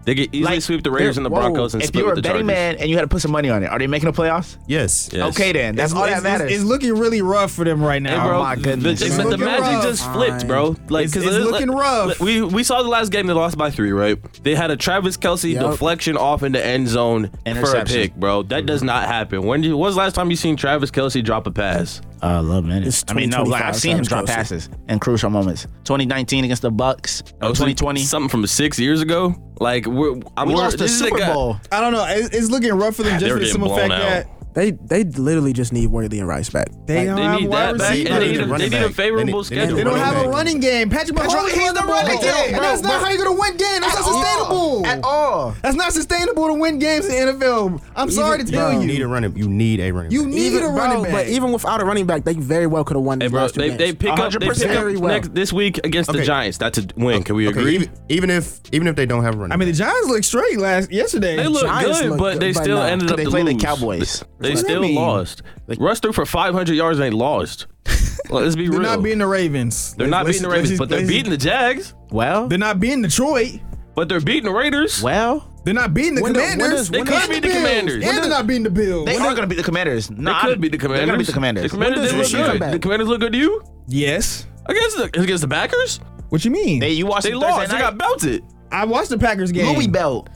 They could easily Like, sweep the Raiders and the whoa, Broncos and If split you were a with the betting Chargers. man and you had to put some money on it, are they making the playoffs? Yes. Yes. Okay, then that's It's- all it's, that matters. It's, it's looking really rough for them right Hey, now. bro, my goodness. The, It's the, the looking magic rough. just flipped, bro. Like, It's- 'cause it's it- looking like, rough. We we saw the last game they lost by three, right? They had a Travis Kelce Yep. deflection off in the end zone for a Interception. pick, bro. That does not happen. When did, when's the last time you seen Travis Kelce drop a pass? Uh, love man. It's I mean, no, like I've twenty twenty-five seen him drop Travis Kelce. passes in crucial moments. twenty nineteen against the Bucks. Oh, Or twenty twenty. something from six years ago. Like we're, I'm We we're- lost the this is a Super guy- Bowl. I don't know. It's, it's looking rough for them They just were for the getting simple blown fact out. that They they literally just need Worthy and Rice back. they don't They have need wide that back, receivers. and they need, a, Running they need a back. favorable They need- they need schedule. They don't running have a back. running game. Patrick Mahomes Patrick- is he's the the running running game. game, bro, That's not bro. how you're gonna win games. That's not sustainable. At all. That's not sustainable to win games in the N F L. I'm sorry to tell bro, You need you. a running. You need a running. You back. need Even, a running bro, back. but even without a running back, they very well could have won Hey, these bro, last two they, games. they pick up, they one hundred pick percent. up Very well. next, this week against the Okay. Giants. That's a win. Can we Okay, agree? even, even if even if they don't have a running. I mean, the back. Giants looked straight last yesterday. They look Giants good, look but good, they but still nah. ended up They to played the lose. Cowboys. They What does that still mean? lost. Russ threw for five hundred yards and they lost. Well, let's be They're real. not beating the Ravens. They're not Let's- beating the let's Ravens, just- but they're let's- beating the Jags. Well, They're not beating Detroit. But they're beating the Raiders. well, They're not beating the When the- when Commanders. does- They when could does- beat the Bills. Commanders. And they're not beating the Bills. they When are they- going to beat the Commanders. No, They could beat the Commanders. They're going to beat the Commanders. The Commanders When did does look Rasheed come good. back? The Commanders look good to you Yes. against the against the Packers. What you mean? They, you watched They them lost. Thursday They got night? belted. I watched the Packers game. Louis Belt.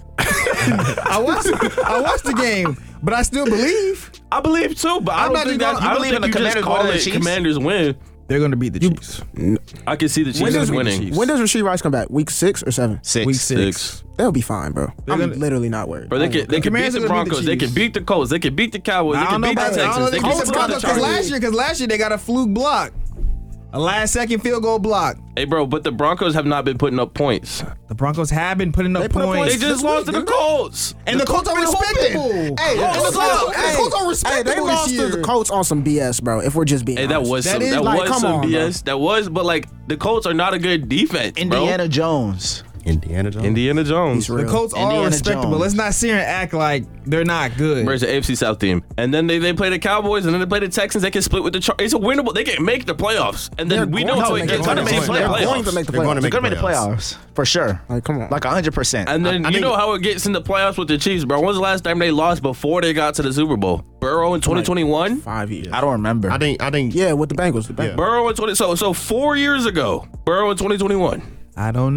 I watched. I watched the game, but I still believe I believe too, but I I'm don't not think even that. gonna- I you don't believe in think the you just Commanders call more than it the Chiefs? Commanders win. they're going to beat the Chiefs. I can see the When Chiefs does, winning. when does Rasheed Rice come back? Week six or seven? Six. Week six. Six. They'll be fine, bro. I'm gonna- literally not worried. Or they can they can beat Commanders the are gonna beat the Broncos. They can Chiefs. beat the Colts. They can beat the Cowboys. They I can don't know beat the about that. I don't know Texans. They if can they beat beat the the Broncos because Chargers. last year, because last year they got a fluke block, a last second field goal block. Hey, bro, but the Broncos have not been putting up points. The Broncos have been putting up They put up points. They just This lost to week, the didn't they? Colts. and the Colts are been hooping. respectable. Hey, and the Colts- Colts, and the Colts are Hey, respectable they this lost year. to the Colts on some B S, bro. If we're just being Hey, that honest. was That some, is that like, was come some on, B S. That was, but like the Colts are not a good defense. bro. Indiana Jones. Indiana Jones. Indiana Jones. He's The real. Colts are Indiana respectable. Jones. Let's not sit here and act like they're not good. Where's the A F C South team? And then they, they play the Cowboys, and then they play the Texans. They can split with the Chargers. It's a winnable. They can make the playoffs, and then They're we going know to how it make gets the when they playoffs. make the They're playoffs. going to make the They're going to playoffs. make They're going to make the playoffs. playoffs. For sure. Like, come on. Like one hundred percent. And then I you think- know how it gets in the playoffs with the Chiefs, bro. When's the last time they lost before they got to the Super Bowl? Burrow in twenty twenty-one. Five years. I don't remember. I think. I think. Yeah, with the Bengals. The Bengals. Yeah. Burrow in twenty. So so four years ago. Burrow in twenty twenty-one. I don't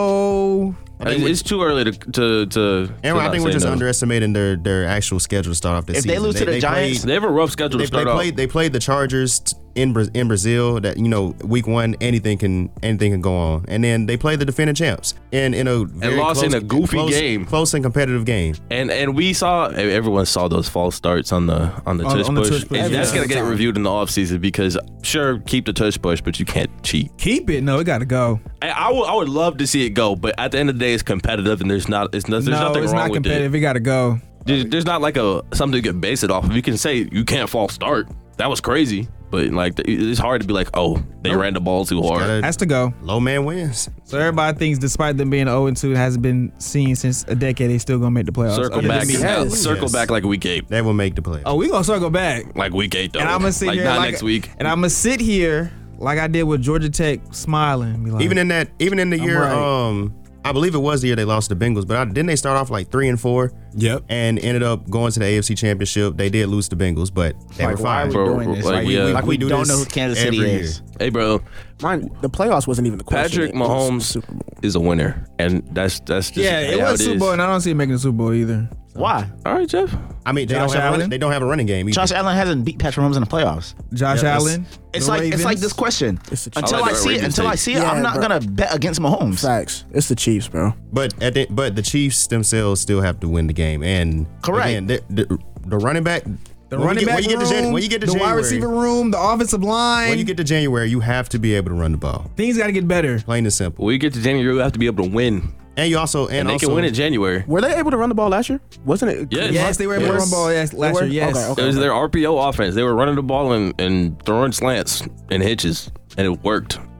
know. I think It's, we- it's too early to to to. And to I not think we're say just no. underestimating their their actual schedule to start off the If they season. lose to the Giants, played, They have a rough schedule they, to start they off. played they played the Chargers t- in Bra- in Brazil. That you know, week one, anything can anything can go on. And then they played the defending champs in in a very lost close, in a goofy close, game. close and competitive game. And and we saw everyone saw those false starts on the on the On- tush on the push. tush push, And yeah. that's gonna get Every time. reviewed in the offseason because sure keep the tush push, but you can't cheat. Keep it. No, it got to go. I, I would I would love to see it go, but at the end of the day, it's competitive and there's not it's not, there's no, nothing it's wrong not with competitive. it. It, got to go. There's, there's not like a something you can base it off of. You can say you can't false start. That was crazy, but like it's hard to be like, oh, they Nope. ran the ball too hard. Gotta- Has to go. Low man wins. So everybody thinks, despite them being oh and two, it hasn't been seen since a decade. They still gonna make the playoffs. Circle Okay, back, give me- Yes. circle Yes. back like week eight, They will make the playoffs. Oh, we gonna circle back. like week eight though. And I'm gonna sit like here not like, next week. And I'm gonna sit here like I did with Georgia Tech, smiling. Be like, Even in that, even in the I'm year, right. um, I believe it was the year they lost to the Bengals, but I, didn't they start off like three and four? Yep. And ended up going to the A F C Championship. They did lose to the Bengals, but they Like, were why are fine. we Bro, doing this? like, Like, we, yeah. like we, We do don't this know who Kansas City every is. Hey, bro, Mine, the playoffs wasn't even the question. Patrick It was Mahomes Super Bowl. is a winner, and that's that's just Yeah, it how was Super Bowl, is. and I don't see it making the Super Bowl either. Why? All right, Jeff. I mean, they Josh don't have a Allen? running, they don't have a running game. Either. Josh Allen hasn't beat Patrick Mahomes in the playoffs. Josh Yeah, Allen. It's the like it's like Ravens. this question. It's the Until I I, like the see it, Ravens until I take. see it, Yeah, I'm not bro. gonna bet against Mahomes. Facts. It's the Chiefs, bro. But at the, but the Chiefs themselves still have to win the game. And Correct. again, the, the, the running back, The when we running get, back when you get to Jan- room, when you get to the wide January, receiver room, the offensive line. when you get to January, you have to be able to run the ball. things got to get better. Plain and simple. When you get to January, you have to be able to win, And you also and, and they also, can win in January. Were they able to run the ball last year? Wasn't it? Yes. Yes, they were able to Yes. run ball yes, last were? year. Yes. Okay, okay. It was their R P O offense. They were running the ball and, and throwing slants and hitches, and it worked.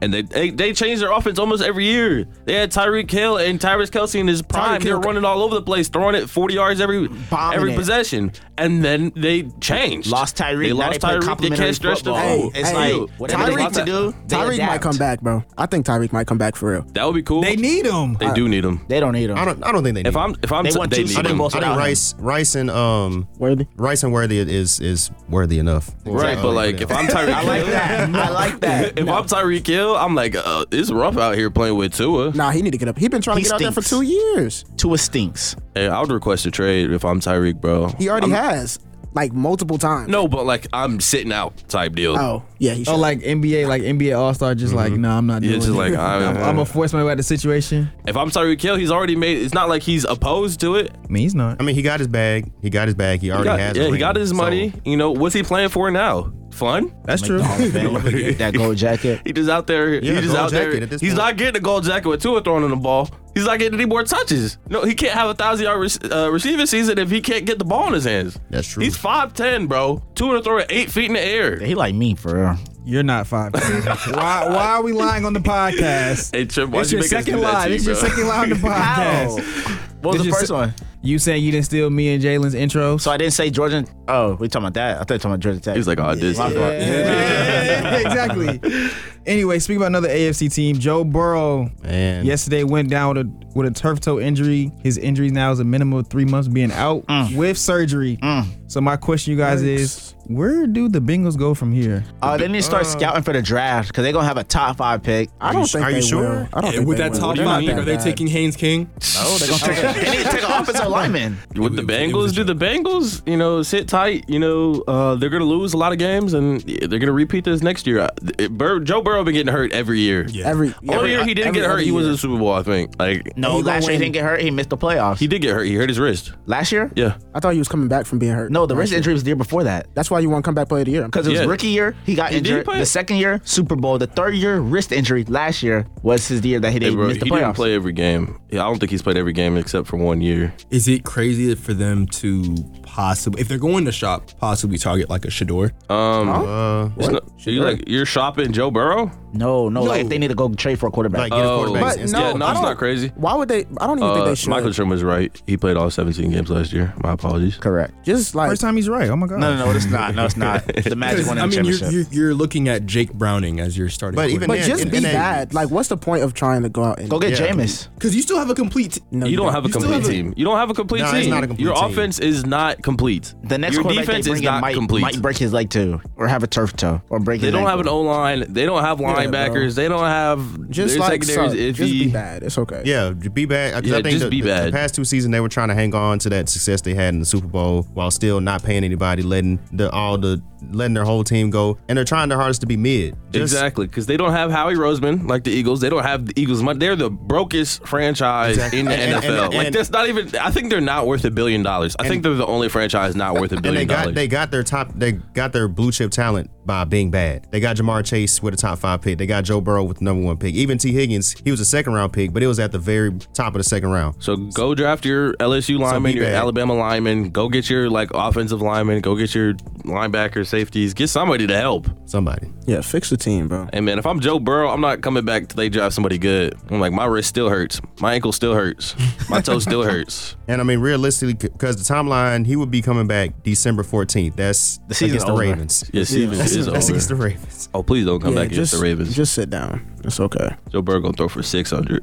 And they, they they change their offense almost every year. They had Tyreek Hill and Tyrese Kelce in his prime. They were running all over the place, throwing it forty yards every Bombing every it. possession. And then they changed. Lost Tyreek. They now lost they play Tyreek. They complimentary can't stretch the football. field. It's Hey, like whatever they Tyreek- need to do. They Tyreek might adapt. come back, bro. I think Tyreek might come back for real. That would be cool. They need him. They do need him. They don't need him. I don't. I don't think they. Need If I'm if I'm They t- won they two need Super him. Bowls I think without him. Rice, Rice and um, Worthy. Rice and Worthy is is worthy enough. Right, but like if I'm Tyreek I like Hill, that. I like that. if I'm Tyreek Hill, I'm like, uh, it's rough out here playing with Tua. Nah, he need to get up. He been trying He to get out there for stinks. two years. Tua stinks. Hey, I would request a trade if I'm Tyreek, bro. He already I'm- has, like multiple times. No, but like I'm sitting out type deal. Oh, yeah, he should. Oh, like N B A, like N B A All Star, just like, no, I'm not Yeah, doing just it. like, I- I'm, I'm gonna force my way out of the situation. If I'm Tyreek Hill, he's already made. It's not like he's opposed to it. I mean, he's not. I mean, he got his bag. He got his bag. He He already got- has. yeah, a he ring. got his So, money. You know, what's he playing for now? Fun. That's true. That gold jacket. He just out there. Yeah, he just gold out there. jacket at this He's point. not getting a gold jacket with Tua throwing in the ball. He's not getting any more touches. No, he can't have a thousand yard rec- uh, receiving season if he can't get the ball in his hands. That's true. He's five ten, bro. Tua to throw it eight feet in the air. He like me for real. You're not five. why? Why are we lying on the podcast? Hey, Trip, why'd It's you your make us do second that lie. to you, It's your bro? second lie on the podcast. What was Did the you first say- one? You saying you didn't steal me and Jalen's intros? So I didn't say Georgia. Oh, we talking about that? I thought you were talking about Georgia Tech. He was like, oh, this. My fault. Yeah, exactly. Anyway, speaking about another A F C team, Joe Burrow And yesterday went down with a with a turf toe injury. His injury now is a minimum of three months being out with surgery. So my question, you guys, is where do the Bengals go from here? Uh, they need to start scouting for the draft because they're gonna have a top five pick. I don't you- think are you they sure? will. I don't think With they that will. top They're not five, that are they bad. taking Haynes King? No, they're gonna take. They need to take an offensive lineman. With the It was- it Bengals, was a do the Bengals, you know, sit tight. You know, uh, they're gonna lose a lot of games, and they're gonna repeat this next year. Uh, it- Bur- Joe Burrow been getting hurt every year. Yeah. Every Only year he didn't every get hurt, other he was in year. the Super Bowl, I think. Like, No, He gonna last year he win. didn't get hurt. He missed the playoffs. he did get hurt. He hurt his wrist. Last year? Yeah. I thought he was coming back from being hurt. No, the last wrist year. injury was the year before that. That's why you want to come back player of the year. Because it was Yeah. rookie year, he got He did injured. play? The second year, Super Bowl. The third year, wrist injury. Last year was his year that he Hey, didn't bro, miss the he playoffs. didn't play every game. Yeah, I don't think he's played every game except for one year. Is it crazy for them to possibly, if they're going to shop, possibly target like a Shador? Um, uh, it's not- you like you're shopping Joe Burrow? No, no, like they need to go trade for a quarterback. Like, get a quarterback But instead. no, yeah, no, I it's don't- not crazy. Why would they? I don't even think Uh, they should. Michael Sherman was right. He played all seventeen games last year. My apologies. Correct. Just like First time he's right. Oh my god. No, no, no, it's not. No, it's not. The Magic won I the mean, you're, championship. you're, you're looking at Jake Browning as your starting But even but then, just in- be in that- bad. Like, what's the point of trying to go out and Go get Yeah. Jameis. because you still have a complete. T- No, You don't have a You still complete have a- team. You don't have a complete No, team. it's not a complete Your team. offense is not complete. The next Your quarterback defense they is bring in not might, complete. might break his leg too, or have a turf toe, or break They his don't have ankle. an O line. They don't have linebackers. They don't have just their like secondaries. suck. If Just he, be bad. It's okay. Yeah, be bad. 'Cause Yeah, I think just the, be the- bad. the past two seasons they were trying to hang on to that success they had in the Super Bowl while still not paying anybody, letting the all the letting their whole team go, and they're trying their hardest to be mid. Just- exactly, because they don't have Howie Roseman like the Eagles. They don't have the Eagles money. They're the brokest franchise Exactly. in the And- N F L. and- like and- that's not even. I think they're not worth a billion dollars. I think they're the only franchise not worth a And billion they got dollars. they got their top they got their blue chip talent by being bad. They got Jamar Chase with a top five pick. They got Joe Burrow with the number one pick. Even T Higgins, he was a second round pick, but it was at the very top of the second round. So go draft your L S U lineman, be your bad. Alabama lineman. Go get your like offensive lineman. Go get your linebacker, safeties. Get somebody to help. Somebody. Yeah, fix the team, bro. And man, if I'm Joe Burrow, I'm not coming back till they draft somebody good. I'm like, my wrist still hurts. My ankle still hurts. My toe still hurts. And I mean, realistically, because the timeline, he would be coming back December fourteenth. That's The season's against the over. Ravens. Yeah, season That's, is that's over. against the Ravens. Oh, please don't come yeah, back against just, the Ravens. Just sit down. It's okay. Joe Burrow gonna throw for six hundred.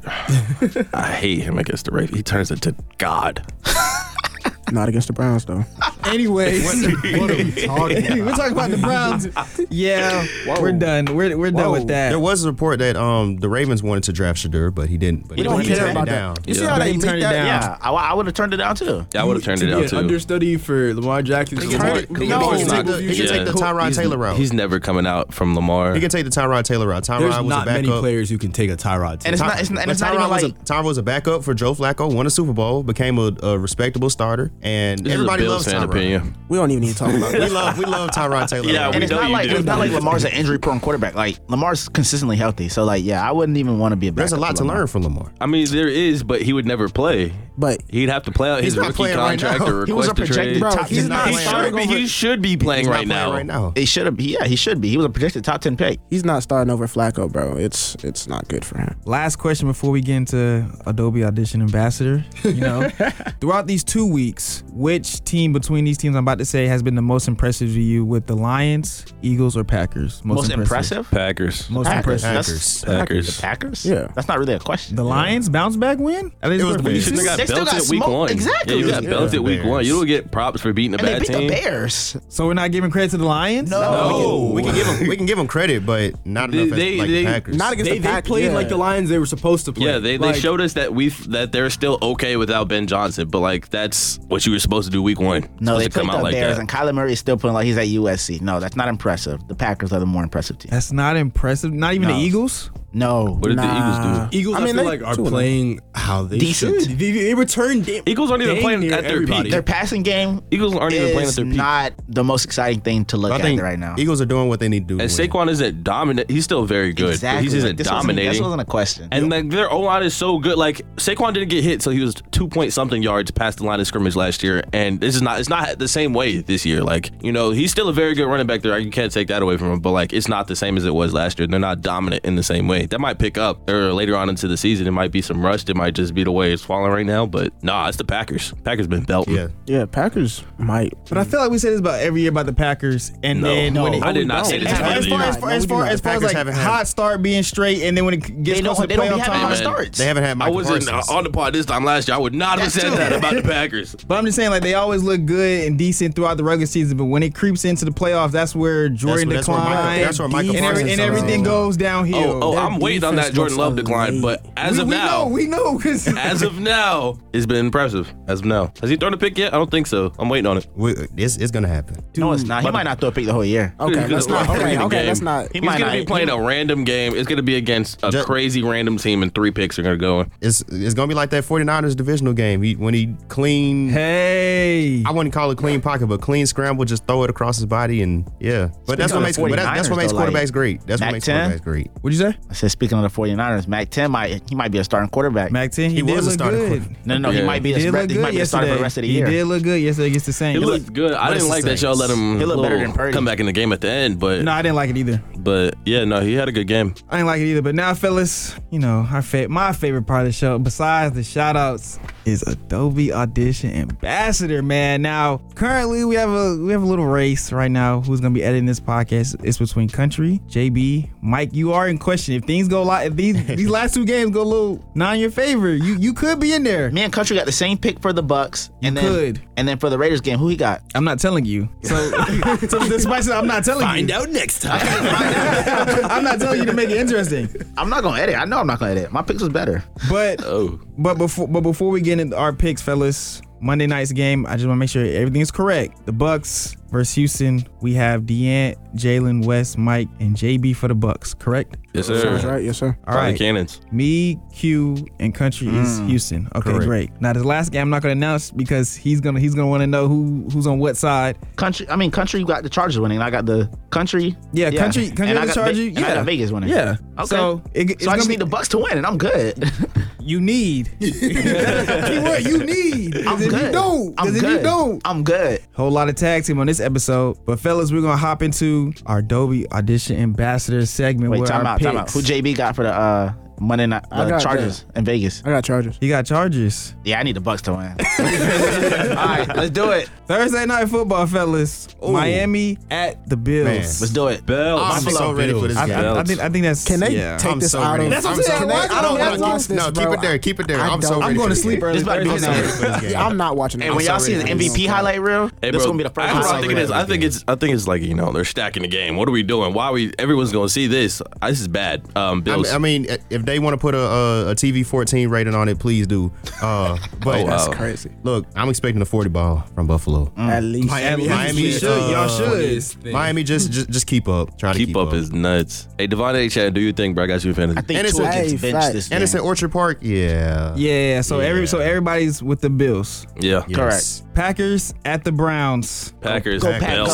I hate him against the Ravens. He turns into God. Not against the Browns though. Anyways, what are we talking about? we're talking about the Browns. Yeah, we're done. We're we're done with that. There was a report that um the Ravens wanted to draft Shador, but he didn't. But We he don't he care turned it about down. that. You see Yeah. how But they he leaked turned it that? down. Yeah, I, I would have turned it down too. Yeah, I would have turned to it be down an too. understudy for Lamar Jackson. He Lamar- can Lamar- take, he Lamar- can he's take not- the, he can yeah. take the Tyrod He's- Taylor route. He's never coming out from Lamar. He can take the Tyrod Taylor route. Tyrod There's was not a many backup. players who can take a Tyrod. And it's Taylor. not. It's, not- and But it's not Tyrod even was like. a, Tyrod was a backup for Joe Flacco, won a Super Bowl, became a, a respectable starter, and This everybody is a loves Bills fan Tyrod. opinion. We don't even need to talk about We that. love we love Tyrod Taylor. Yeah, route. we And it's know not you like do. it's not like Lamar's an injury prone quarterback. Like Lamar's consistently healthy. So like yeah, I wouldn't even want to be a. There's a backup lot for to Lamar. learn from Lamar. I mean, there is, but he would never play. but He'd have to play out his not rookie playing right contract now. or He was request a a projected trade. Bro, top he's ten not He pick. playing. should be. He should be playing He's not right playing now. Right now. He should have. Yeah, he should be. He was a projected top ten pick. he's not starting over Flacco, bro. It's it's not good for him. Last question before we get into Adobe Audition Ambassador. You know, throughout these two weeks, which team between these teams I'm about to say has been the most impressive to you with the Lions, Eagles, or Packers? Most impressive. Packers. Most Packers. impressive. That's- Packers. The Packers. Yeah. That's not really a question. The Lions bounce back win? At least It was for the You pieces? shouldn't have got They still belted got week smoked. one. Exactly. Yeah, you got Yeah. belted week Bears. one. You don't get props for beating a And they bad beat team. the Bears. So we're not giving credit to the Lions? No. We can give him we can give him credit, but not They- enough they- as like they- the Packers. Not against They, the they Packers. played yeah. like the Lions they were supposed to play. Yeah, they, Like, they showed us that we that they're still okay without Ben Johnson, but like that's what you were supposed to do week one. No, Supposed they to come played out the like Bears, that. and Kyler Murray is still playing like he's at U S C. No, that's not impressive. The Packers are the more impressive team. That's not impressive. Not even No. the Eagles? No. What did the Nah. Eagles Eagles, I I, mean, feel they- like are two of them. playing how they Decent. should. They, they returned. do? Eagles aren't even dang playing near at their everybody. peak. Their passing game Eagles aren't even playing at is their peak. not the most exciting thing to look I at think right now. Eagles are doing what they need to do. And to win. Saquon isn't dominant. He's still very good. exactly. But he Like, isn't this wasn't- dominating. This wasn't a question. And like their O line is so good. Like Saquon didn't get hit till he was two point something yards past the line of scrimmage last year, and this is not. It's not the same way this year. Like you know, he's still a very good running back there. You can't take that away from him. But like, it's not the same as it was last year. They're not dominant in the same way. That might pick up or later on into the season. It might be some rust. It might just be the way it's falling right now. But nah, it's the Packers. Packers been belting. Yeah. Yeah, Packers might. But I feel like we say this about every year about the Packers. And No, then no, when it, I did not say this as, about as the far year. as far No, as we do far not. as far as Packers like haven't had- hot start being straight, and then when it gets they close don't. to They don't be playoff having time. enough man. starts. They haven't had I Michael was in, Parsons. uh, on the pod this time last year. I would not have That said too. that about the Packers. But I'm just saying, like they always look good and decent throughout the regular season, but when it creeps into the playoffs, that's where Jordan that's where declines, Michael- that's where Michael and, every- Parsons and comes everything in. goes downhill. Oh, oh Their I'm waiting on that defense Jordan Love looks decline. elite. But as we, of we now, know, we know, because as of now, it's been impressive. As of now, has he thrown a pick yet? I don't think so. I'm waiting on it. We- It's, it's gonna happen. No, it's not. He might not throw a pick the whole year. Okay, Because let's not. we're Okay, winning the okay, game. let's not. He He's might gonna not. be playing a random game. It's gonna be against a Ju- crazy random team, and three picks are gonna go. It's it's gonna be like that 49ers divisional game. He when he clean. hey, I wouldn't call it clean pocket, but clean scramble, just throw it across his body, and yeah. But that's Speaking what of makes the but that, that's what 49ers makes though, like, quarterbacks great. That's Mac what makes ten? quarterbacks great. what'd you say? I said, speaking of the 49ers, Mac ten might he might be a starting quarterback. Mac ten, he, He did was a look starting good. quarterback. no, no, no, Yeah. he might be He a, did spread- look he good might be a starter for yesterday. the rest of the He year. did look good yesterday against the He Saints. looked good. I but didn't it's like the that y'all let him He looked better little than Purdy. come back in the game at the end, but No, I didn't like it either. but yeah, no, he had a good game. I didn't like it either. But now, fellas, you know, our fa- my favorite part of the show, besides the shout outs, is Adobe Audition Ambassador, man. Now, currently we have a we have a little race right now. Who's gonna be editing this podcast? It's between Country, J B, Mike. You are in question. If things go like if these these last two games go a little not in your favor, you you could be in there. Me and Country got the same pick for the Bucks, and then could. and then for the Raiders game, who he got? I'm not telling you. So, so despite that, I'm not telling Find you. out next time. I'm not telling you to make it interesting. I'm not gonna edit. I know I'm not gonna edit. My picks was better. But Oh, But before but before we get into our picks, fellas, Monday night's game, I just want to make sure everything is correct. The Bucks versus Houston. We have Deant, Jalen, West, Mike, and J B for the Bucks. Correct? yes Sounds sir. right. Yes, sir. All Probably right. cannons. Me, Q, and Country is Houston. Okay, Correct. great. Now this last game I'm not gonna announce because he's gonna he's gonna want to know who who's on what side. Country. I mean, Country got the Chargers winning. I got the Country. Yeah, Country Country and I the got Charger. Ve- Yeah, and I got Vegas winning. Yeah. Okay. So it, it's So I gonna just be, need the Bucks to win, and I'm good. you need. Keyword, you need. 'Cause I'm if good. you don't, I'm because if good. you don't, I'm good. whole lot of tag team on this episode. But fellas, we're gonna hop into our Adobe Audition Ambassador segment. Wait, with time our out, time picks. out. Who J B got for the uh, Monday night I the got Chargers in Vegas? I got Chargers. He got Chargers. Yeah, I need the Bucks to win. All right, let's do it. Thursday night football, fellas. Miami at the Bills. Man. Let's do it. Bells. I'm Buffalo so ready for this I, game. I, I think I think that's Can they yeah. take I'm this so out ready. of? That's what I'm I'm saying. so Why ready. do I I don't have want to to watch keep. this, No, bro? keep it there. Keep it there. I I'm so don't- ready. I'm going for to this. sleep early. This better be Thursday a night. for this game. Yeah, I'm not watching it. And when so y'all see his ready M for V this. P highlight reel, Hey, this bro, gonna be the first I, was time. thinking this, I think it's I think it's like you know they're stacking the game. What are we doing? Why are we? Everyone's gonna see this. Uh, This is bad. Um, I Bills. mean, I mean, if they want to put a, a, a T V fourteen rating on it, please do. Uh, but Oh, wow. That's crazy. look, I'm expecting a forty ball from Buffalo. At least. Miami, Miami Miami, should. Y'all uh, should. Miami, just, just just keep up. Try to keep, keep, up, is nuts. Hey, Devon A. Chad, do you think, bro? I got you fantasy. I think And it's Tua a- gets Hey, benched fact. this And it's game. at Orchard Park. Yeah. Yeah, so every so Yeah. everybody's with the Bills. yeah. Yes. Correct. Packers at the Browns. Packers. Go Pack, Bills. go.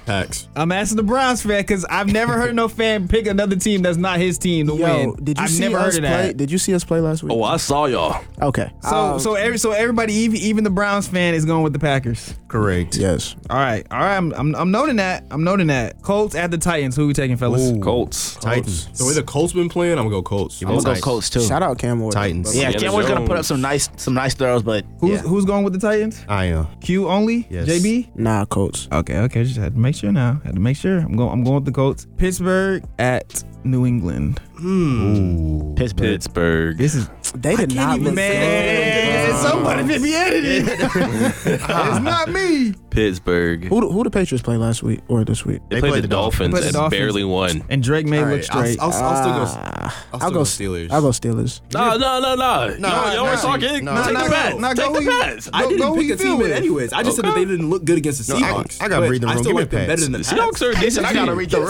Packs. I'm asking the Browns fan because I've never heard no fan pick another team that's not his team to Yo, win. did you I've see never us heard of play? that. Did you see us play last week? Oh, I saw y'all. Okay. So Um, so every so everybody, even even the Browns fan is going with the Packers. Correct. yes. All right, all right. I'm I'm, I'm noting that. I'm noting that. Colts at the Titans. Who we taking, fellas? Ooh. Colts. Titans. The way the Colts been playing, I'm gonna go Colts. I'm gonna go Titans. Colts too. Shout out Cam Ward. Titans. Yeah, Indiana Cam Ward's gonna put up Jones. some nice some nice throws, but Who's yeah. who's going with the Titans? I am. Q only. Yes. J B. Nah, Colts. Okay, okay. Just had to make sure now. Had to make sure. I'm going. I'm going with the Colts. Pittsburgh at New England. Ooh. Pittsburgh. Pittsburgh. This is They did not look man. Somebody fit me edited. It's not me. Pittsburgh. Who who the Patriots play last week or this week? They, played, the Dolphins, Played the and Dolphins. barely won. And Drake May All look right, I'll, straight. I'll, I'll still go. Ah, I'll still I'll go, go Steelers. I'll go Steelers. No, no, no, no. Nah, Yo, y'all nah, were talking. nah. Take Nah, the nah, pass. nah, Take go the who you- pass. I Go- didn't go who pick you a team feel in with. anyways. I just said that they didn't look good against the No, I- Seahawks. I gotta but read the I room. still Give me like them Pats. better than the The Seahawks are a decent I gotta team. read the room.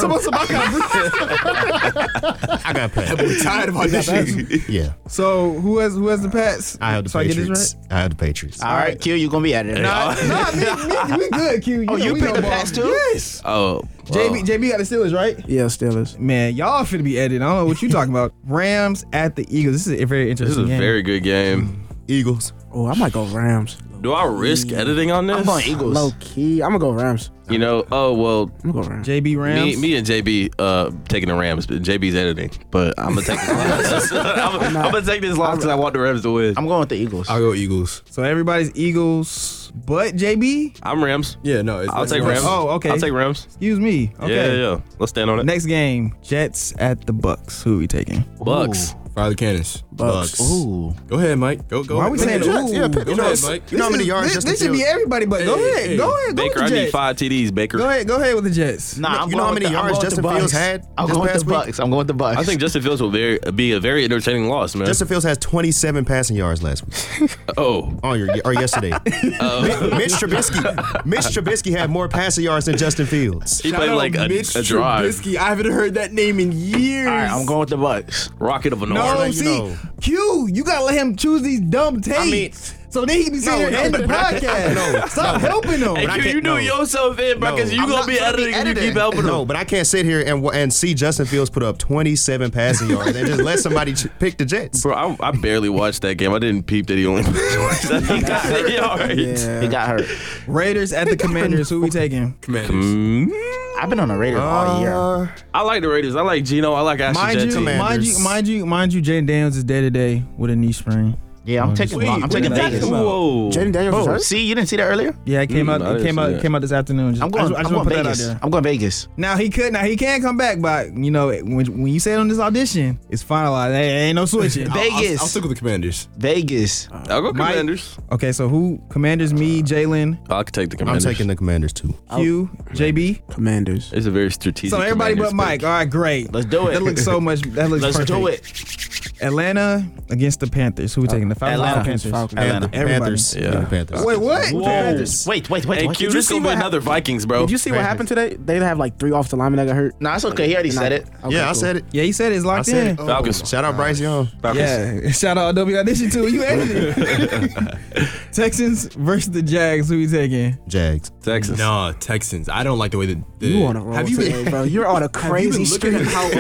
I got Pats. I'm tired of auditioning. Yeah. So who has who has the Pats? I have the so I get this Patriots. right? I have the Patriots. All right, Q, you gonna be at it. Nah, nah, me, me, we good, Q. You Oh, know, you we picked know the ball. Pats too? Yes. Oh, J B well. J B got the Steelers, right? Yeah, Steelers. Man, y'all finna be edited. I don't know what you talking about. Rams at the Eagles. This is a very This is interesting a game. very good game. Eagles. Oh, I might go Rams. Do I risk editing on this? I'm going Eagles. Low key. I'm gonna go Rams. You know, oh, well, I'm gonna go Rams. J B Rams. me, me and J B uh, taking the Rams, but J B's editing. But I'm going to take this loss. I'm, I'm going to take this loss because I want the Rams to win. I'm going with the Eagles. I'll go Eagles. So everybody's Eagles, but J B. I'm Rams. Yeah, no. It's, I'll it's take Rams. Oh, okay. I'll take Rams. Excuse me. Okay. Yeah, yeah, yeah. Let's stand on it. Next game, Jets at the Bucks. Who are we taking? Bucks. Fire the cannons. Bucks. Ooh. Go ahead, Mike. Go, go. Why are we Go saying ahead. ooh? Yeah, pick the Go ahead, Jets. Mike. You know how many yards This, Justin this should be Fields? everybody, but go Hey, ahead. hey. Go ahead. Go Baker, with I the need Jets. five T Ds, Baker. Go ahead. Go ahead with the Jets. Nah, I'm You know going how with many the, I'm yards going with Justin the Fields Bucks. had I'm this going with past the week? Bucks. I'm going with the Bucks. I think Justin Fields will very, be a very entertaining loss, man. Justin Fields has twenty-seven passing yards last week. oh. Oh, your, or yesterday. Mitch Trubisky. Mitch Trubisky had more passing yards than Justin Fields. He Shout played out like a, Mitch a drive. Trubisky. I haven't heard that name in years. All right, I'm going with the Bucks. Rocket of an No, arm. let you see, know. Q, you gotta let him choose these dumb takes. I mean- so then he can be sitting No, here no, and the but- podcast. no, Stop no. helping him. Hey, I Q, can't- you do no. yourself in, bro, because No. you I'm going not to be trying to be editing and you keep editing. helping No, him. but I can't sit here and and see Justin Fields put up twenty-seven passing yards and just let somebody ch- pick the Jets. Bro, I, I barely watched that game. I didn't peep that he only put twenty-seven yards. Yeah. He got hurt. Raiders at the Commanders. Who we taking? Commanders. Mm, I've been on the Raiders all year. Uh, I like the Raiders. I like Geno. I like Ashton Mind you, Jetty. Commanders. mind you, mind you, mind you, Jaden Daniels is day to day with a knee sprain. Yeah, I'm taking. Wait, I'm what taking did that Vegas. come out? Whoa. Jaden Daniels was Oh, hurt? see, you didn't see that earlier. Yeah, it came Mm, out. I It didn't came see out. that. Came out this afternoon. Just, I'm going. I just, I I'm just going want to put that out Vegas. there. I'm going Vegas. Now he could. Now he can come back, but you know when when you say it on this audition, it's finalized. Hey, ain't no switching. I'll- I'll, Vegas. I'll stick with the Commanders. Vegas. I'll go Mike- Commanders. Okay, so who? Commanders, me, Jalen, I could take the I'm Commanders. taking the Commanders too. Q, J B. Commanders. It's a very strategic. So everybody but Commanders Mike. pick. All right, great. Let's do it. That looks so much. That looks Let's perfect. do it. Atlanta against the Panthers. Who we taking? The Falcons or the Atlanta. Panthers? Falcons. Atlanta. Panther- Everybody. Panthers. Yeah. the Panthers. Wait, what? Whoa. Panthers. Wait, wait, wait, Hey, wait. Q, Did you this see gonna be what another Vikings, bro. Did you see what happened today? They have like three offensive linemen that got hurt. No, it's okay. He already And said I- it. Okay, Yeah, I cool. said it. Yeah, he said it's I locked said in. it. Falcons. Shout out Bryce Young. Falcons. Yeah, shout out W audition too. You edited. Texans versus the Jags. Who we taking? Jags. Texans. No, Texans. I don't like the way that. The, You on a roll have you today, been, bro. You're on a have you crazy been looking streak. at how?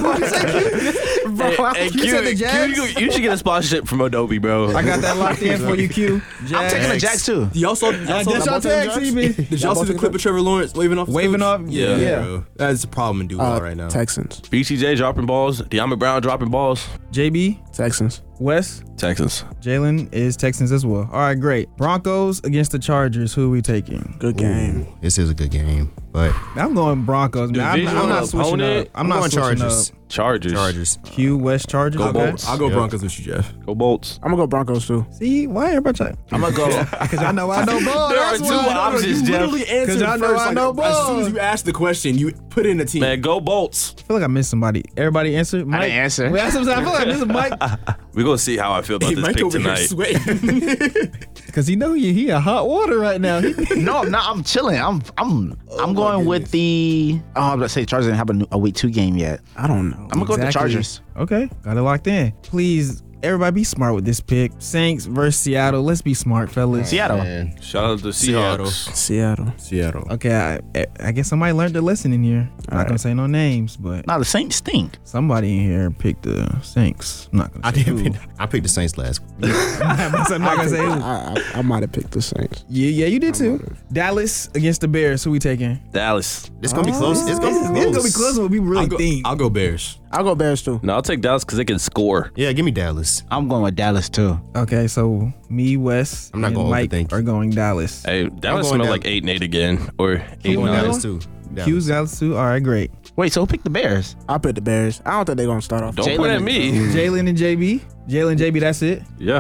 Uh, Bro, Hey, you Q, said the Q, Jags. you, you should get a sponsorship from Adobe, bro. I got that locked in for you, Q. I'm taking the Jags too. y'all saw? Y'all I saw guess the- y'all tag T V. Did y'all see the clip of Trevor Lawrence waving off? the Waving coach? off? Yeah, Yeah. bro. That's a problem in Duval Uh, right now. Texans. B C J dropping balls. De'Ami Brown dropping balls. J B, Texans. Wes, Texans. Jalen is Texans as well. All right, great. Broncos against the Chargers. Who are we taking? Good game. Ooh, this is a good game, but I'm going Broncos, man. I'm, I'm Divisional not switching opponent? up. I'm, I'm not going switching Chargers. up. Chargers. Chargers. Q, West Chargers. I'll go. Okay. I'll go Yep. Broncos with you, Jeff. Go Bolts. I'm gonna go Broncos too. See, why everybody trying? I'm gonna go. Because I know I know ball. There That's are two why. options, you Jeff. literally answered Because I know first, I like, know As soon ball. as you asked the question, you put in a team. Man, go Bolts. I feel like I missed somebody. Everybody answered. Mike? didn't answer. Wait, that's what I'm saying. I feel like I missed Mike. We're going to see how I feel about Hey, this Mike pick over here tonight. sweating. Because he know he, he in hot water right now. He- No, I'm not. I'm chilling. I'm. I'm. I'm going with the. Oh, I was about to say Chargers didn't have a, new, a week two game yet. I don't know. I'm gonna go with the Exactly. Chargers. Okay, got it locked in. Please everybody be smart with this pick. Saints versus Seattle. Let's be smart, fellas. Seattle. Man. Shout out to Seattle. Seahawks. Seattle. Seattle. Okay, I, I guess somebody learned their lesson in here. I'm not gonna say no names, but Now the Saints stink. somebody in here picked the Saints. I'm not gonna I say did. who. Pick, I picked the Saints last week. I'm not gonna say who. I, I, I might have picked the Saints. Yeah, yeah, you did too. Dallas against the Bears. Who we taking? Dallas. It's gonna be close. It's gonna be close. It's gonna be close. What we really I'll go, think. I'll go Bears. I'll go Bears too. No, I'll take Dallas because they can score. Yeah, give me Dallas. I'm going with Dallas too. Okay, so me, Wes, I'm not and gonna Mike overthink you. are going Dallas. Hey, Dallas going smell down. like eight and eight again, or eight I'm going and nine. Dallas too. Dallas. Q's Dallas too. All right, great. Wait, so who picked the Bears? I picked the Bears. I don't think they're gonna start off. Don't Jalen point at and- me. Jalen and J B. Jalen, J B. That's it. Yeah.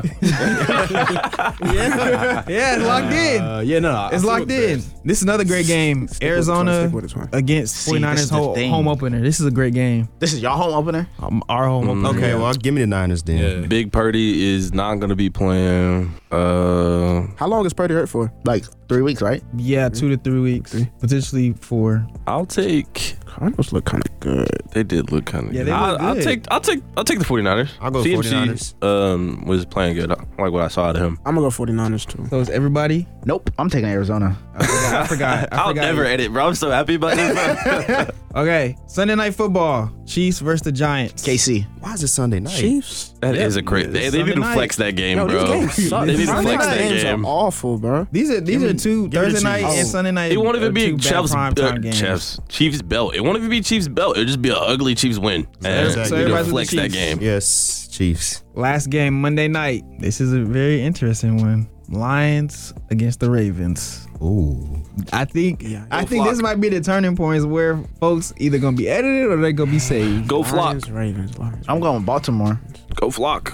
Yeah, yeah, it's locked in. Uh, yeah, no, no. It's I'll stick locked with in. Bears. This is another great game. Stick with Arizona this one, stick with this one. against See, this 49ers is the home, thing. home opener. This is a great game. This is y'all home opener? Um, our home Mm. opener. Okay, well, give me the Niners then. Yeah. Big Purdy is not going to be playing. Uh, How long is Purdy hurt for? Like three weeks, right? Yeah, two to three weeks, potentially four. I'll take. Cardinals look kind of good. They did look kind of. Yeah, good. they look I'll, I'll good. take. I'll take. I'll take the 49ers. I'll go C M C, 49ers. Um, was playing good. I like what I saw out of him. I'm gonna go 49ers too. So it's everybody. Nope. I'm taking Arizona. I forgot. I forgot. I I'll forgot. never edit, bro. I'm so happy about this. Okay, Sunday night football. Chiefs versus the Giants. K C. Why is it Sunday night? Chiefs. That Yeah, is a great. They, they need Sunday to night. flex that game, Yo, bro. these games suck. They need to Sunday flex night that games game. are awful, bro. These are these are two Give me the Thursday night Chiefs. and Sunday night. It won't even are be two bad Chiefs, prime uh, time games. Chiefs, Chiefs belt. It won't even be Chiefs belt. It'll just be an ugly Chiefs win. And exactly. So we everybody's gonna with flex the that Chiefs. game. Yes, Chiefs. Last game Monday night. This is a very interesting one. Lions against the Ravens. Ooh. I think Yeah. I Go think this Flock. might be the turning points where folks either gonna be edited or they're gonna be saved. Go flock. Lions, Ravens, Lions. I'm going Baltimore. Go flock.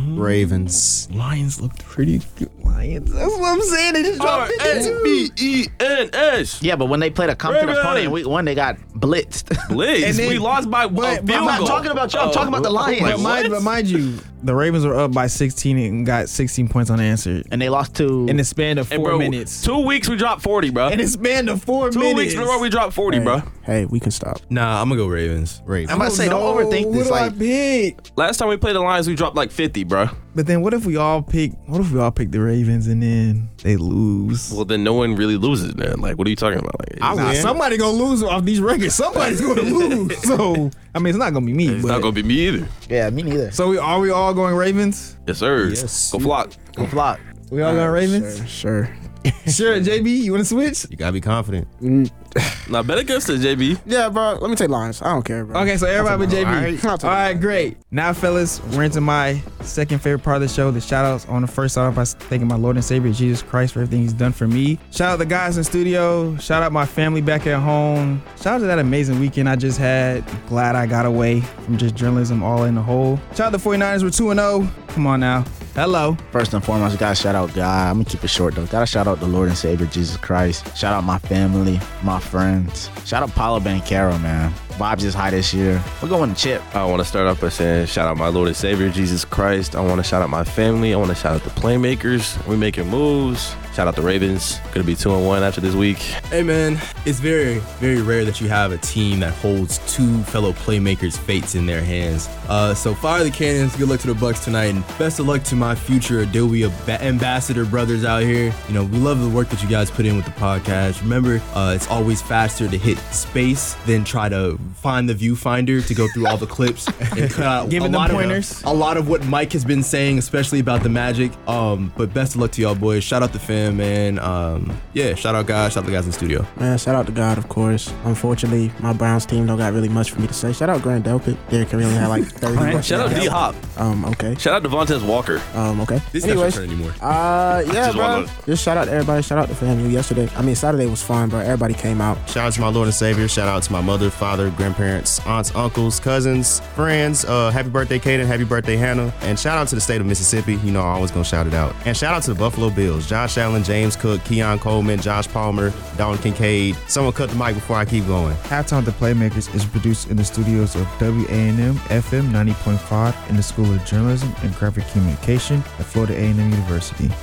Ravens. Lions looked pretty good. Lions. That's what I'm saying. They just dropped fifty-two. B E N S. Yeah, but when they played a competent Ravens. opponent in week one, they got blitzed. Blitz. And then- we lost by but- a but field I'm not goal. talking about you. I'm talking about the Lions. Like, But mind, what? but mind you, the Ravens were up by sixteen and got sixteen points unanswered and they lost to. in the span of Hey, four bro, minutes. Two weeks we dropped forty, bro. In the span of four Two minutes. weeks in a row we dropped forty, Hey, bro. hey, we can stop. Nah, I'm gonna go Ravens. Ravens. I'm about to say, don't know. overthink Who this. do I Like, pick? Last time we played the Lions, we dropped like fifty, bro. But then what if we all pick? What if we all pick the Ravens and then they lose? Well, then no one really loses then. Like, what are you talking about? Like, I it's, Nah, win. somebody gonna lose off these records. Somebody's gonna lose. So I mean, it's not gonna be me. it's but not going to be me either. yeah, me neither. so we are we all going Ravens? Yes, sir. Yes. Go flock. Go flock. We all going Ravens? Sure, sure. Sure, J B, you want to switch? You gotta be confident. Now, bet against the J B. Yeah, bro. Let me take Lions. I don't care, bro. Okay, so everybody but J B. All All right. right, all right, great. Now, fellas, we're into my second favorite part of the show, the shout outs. I want to first start off by thanking my Lord and Savior, Jesus Christ, for everything he's done for me. Shout out the guys in studio. Shout out my family back at home. Shout out to that amazing weekend I just had. Glad I got away from just journalism all in the hole. Shout out the 49ers, we're two and oh. Come on now. Hello. First and foremost, gotta shout out God. I'm gonna keep it short though. Gotta shout out the Lord and Savior Jesus Christ. Shout out my family, my friends. Shout out Paulo Banchero, man. Vibes is high this year. We're going to chip. I want to start off by saying shout out my Lord and Savior, Jesus Christ. I want to shout out my family. I want to shout out the playmakers. We making moves. Shout out the Ravens. Gonna be two and one after this week. Hey man, it's very, very rare that you have a team that holds two fellow playmakers' fates in their hands. Uh, so fire the cannons. Good luck to the Bucks tonight, and best of luck to my future Adobe ab- ambassador brothers out here. You know, we love the work that you guys put in with the podcast. Remember, uh, it's always faster to hit space than try to find the viewfinder to go through all the clips and cut out Giving a them lot pointers. Of, a lot of what Mike has been saying, especially about the Magic. Um, but best of luck to y'all boys. Shout out the fam, man. Um, yeah, shout out guys. Shout out the guys in the studio. Man, shout out to God, of course. Unfortunately, my Browns team don't got really much for me to say. Shout out Grant Delpit. Derrick Henry only had like thirty. Shout out D Hop. Um, okay. Shout out Devontae Walker. Um, okay. This is not your Anyways, turn anymore. uh, yeah, Just bro. wanna- Just shout out to everybody. Shout out to family. Yesterday, I mean, Saturday was fun, bro. Everybody came out. Shout out to my Lord and Savior. Shout out to my mother, father, grandparents, aunts, uncles, cousins, friends. Uh, happy birthday, Kaden. Happy birthday, Hannah. And shout out to the state of Mississippi. You know, I always gonna shout it out. And shout out to the Buffalo Bills. Josh Allen, James Cook, Keon Coleman, Josh Palmer, Dalton Kincaid. Someone cut the mic before I keep going. Halftime the Playmakers is produced in the studios of W A N M F M ninety point five in the School of Journalism and Graphic Communication at Florida A and M University.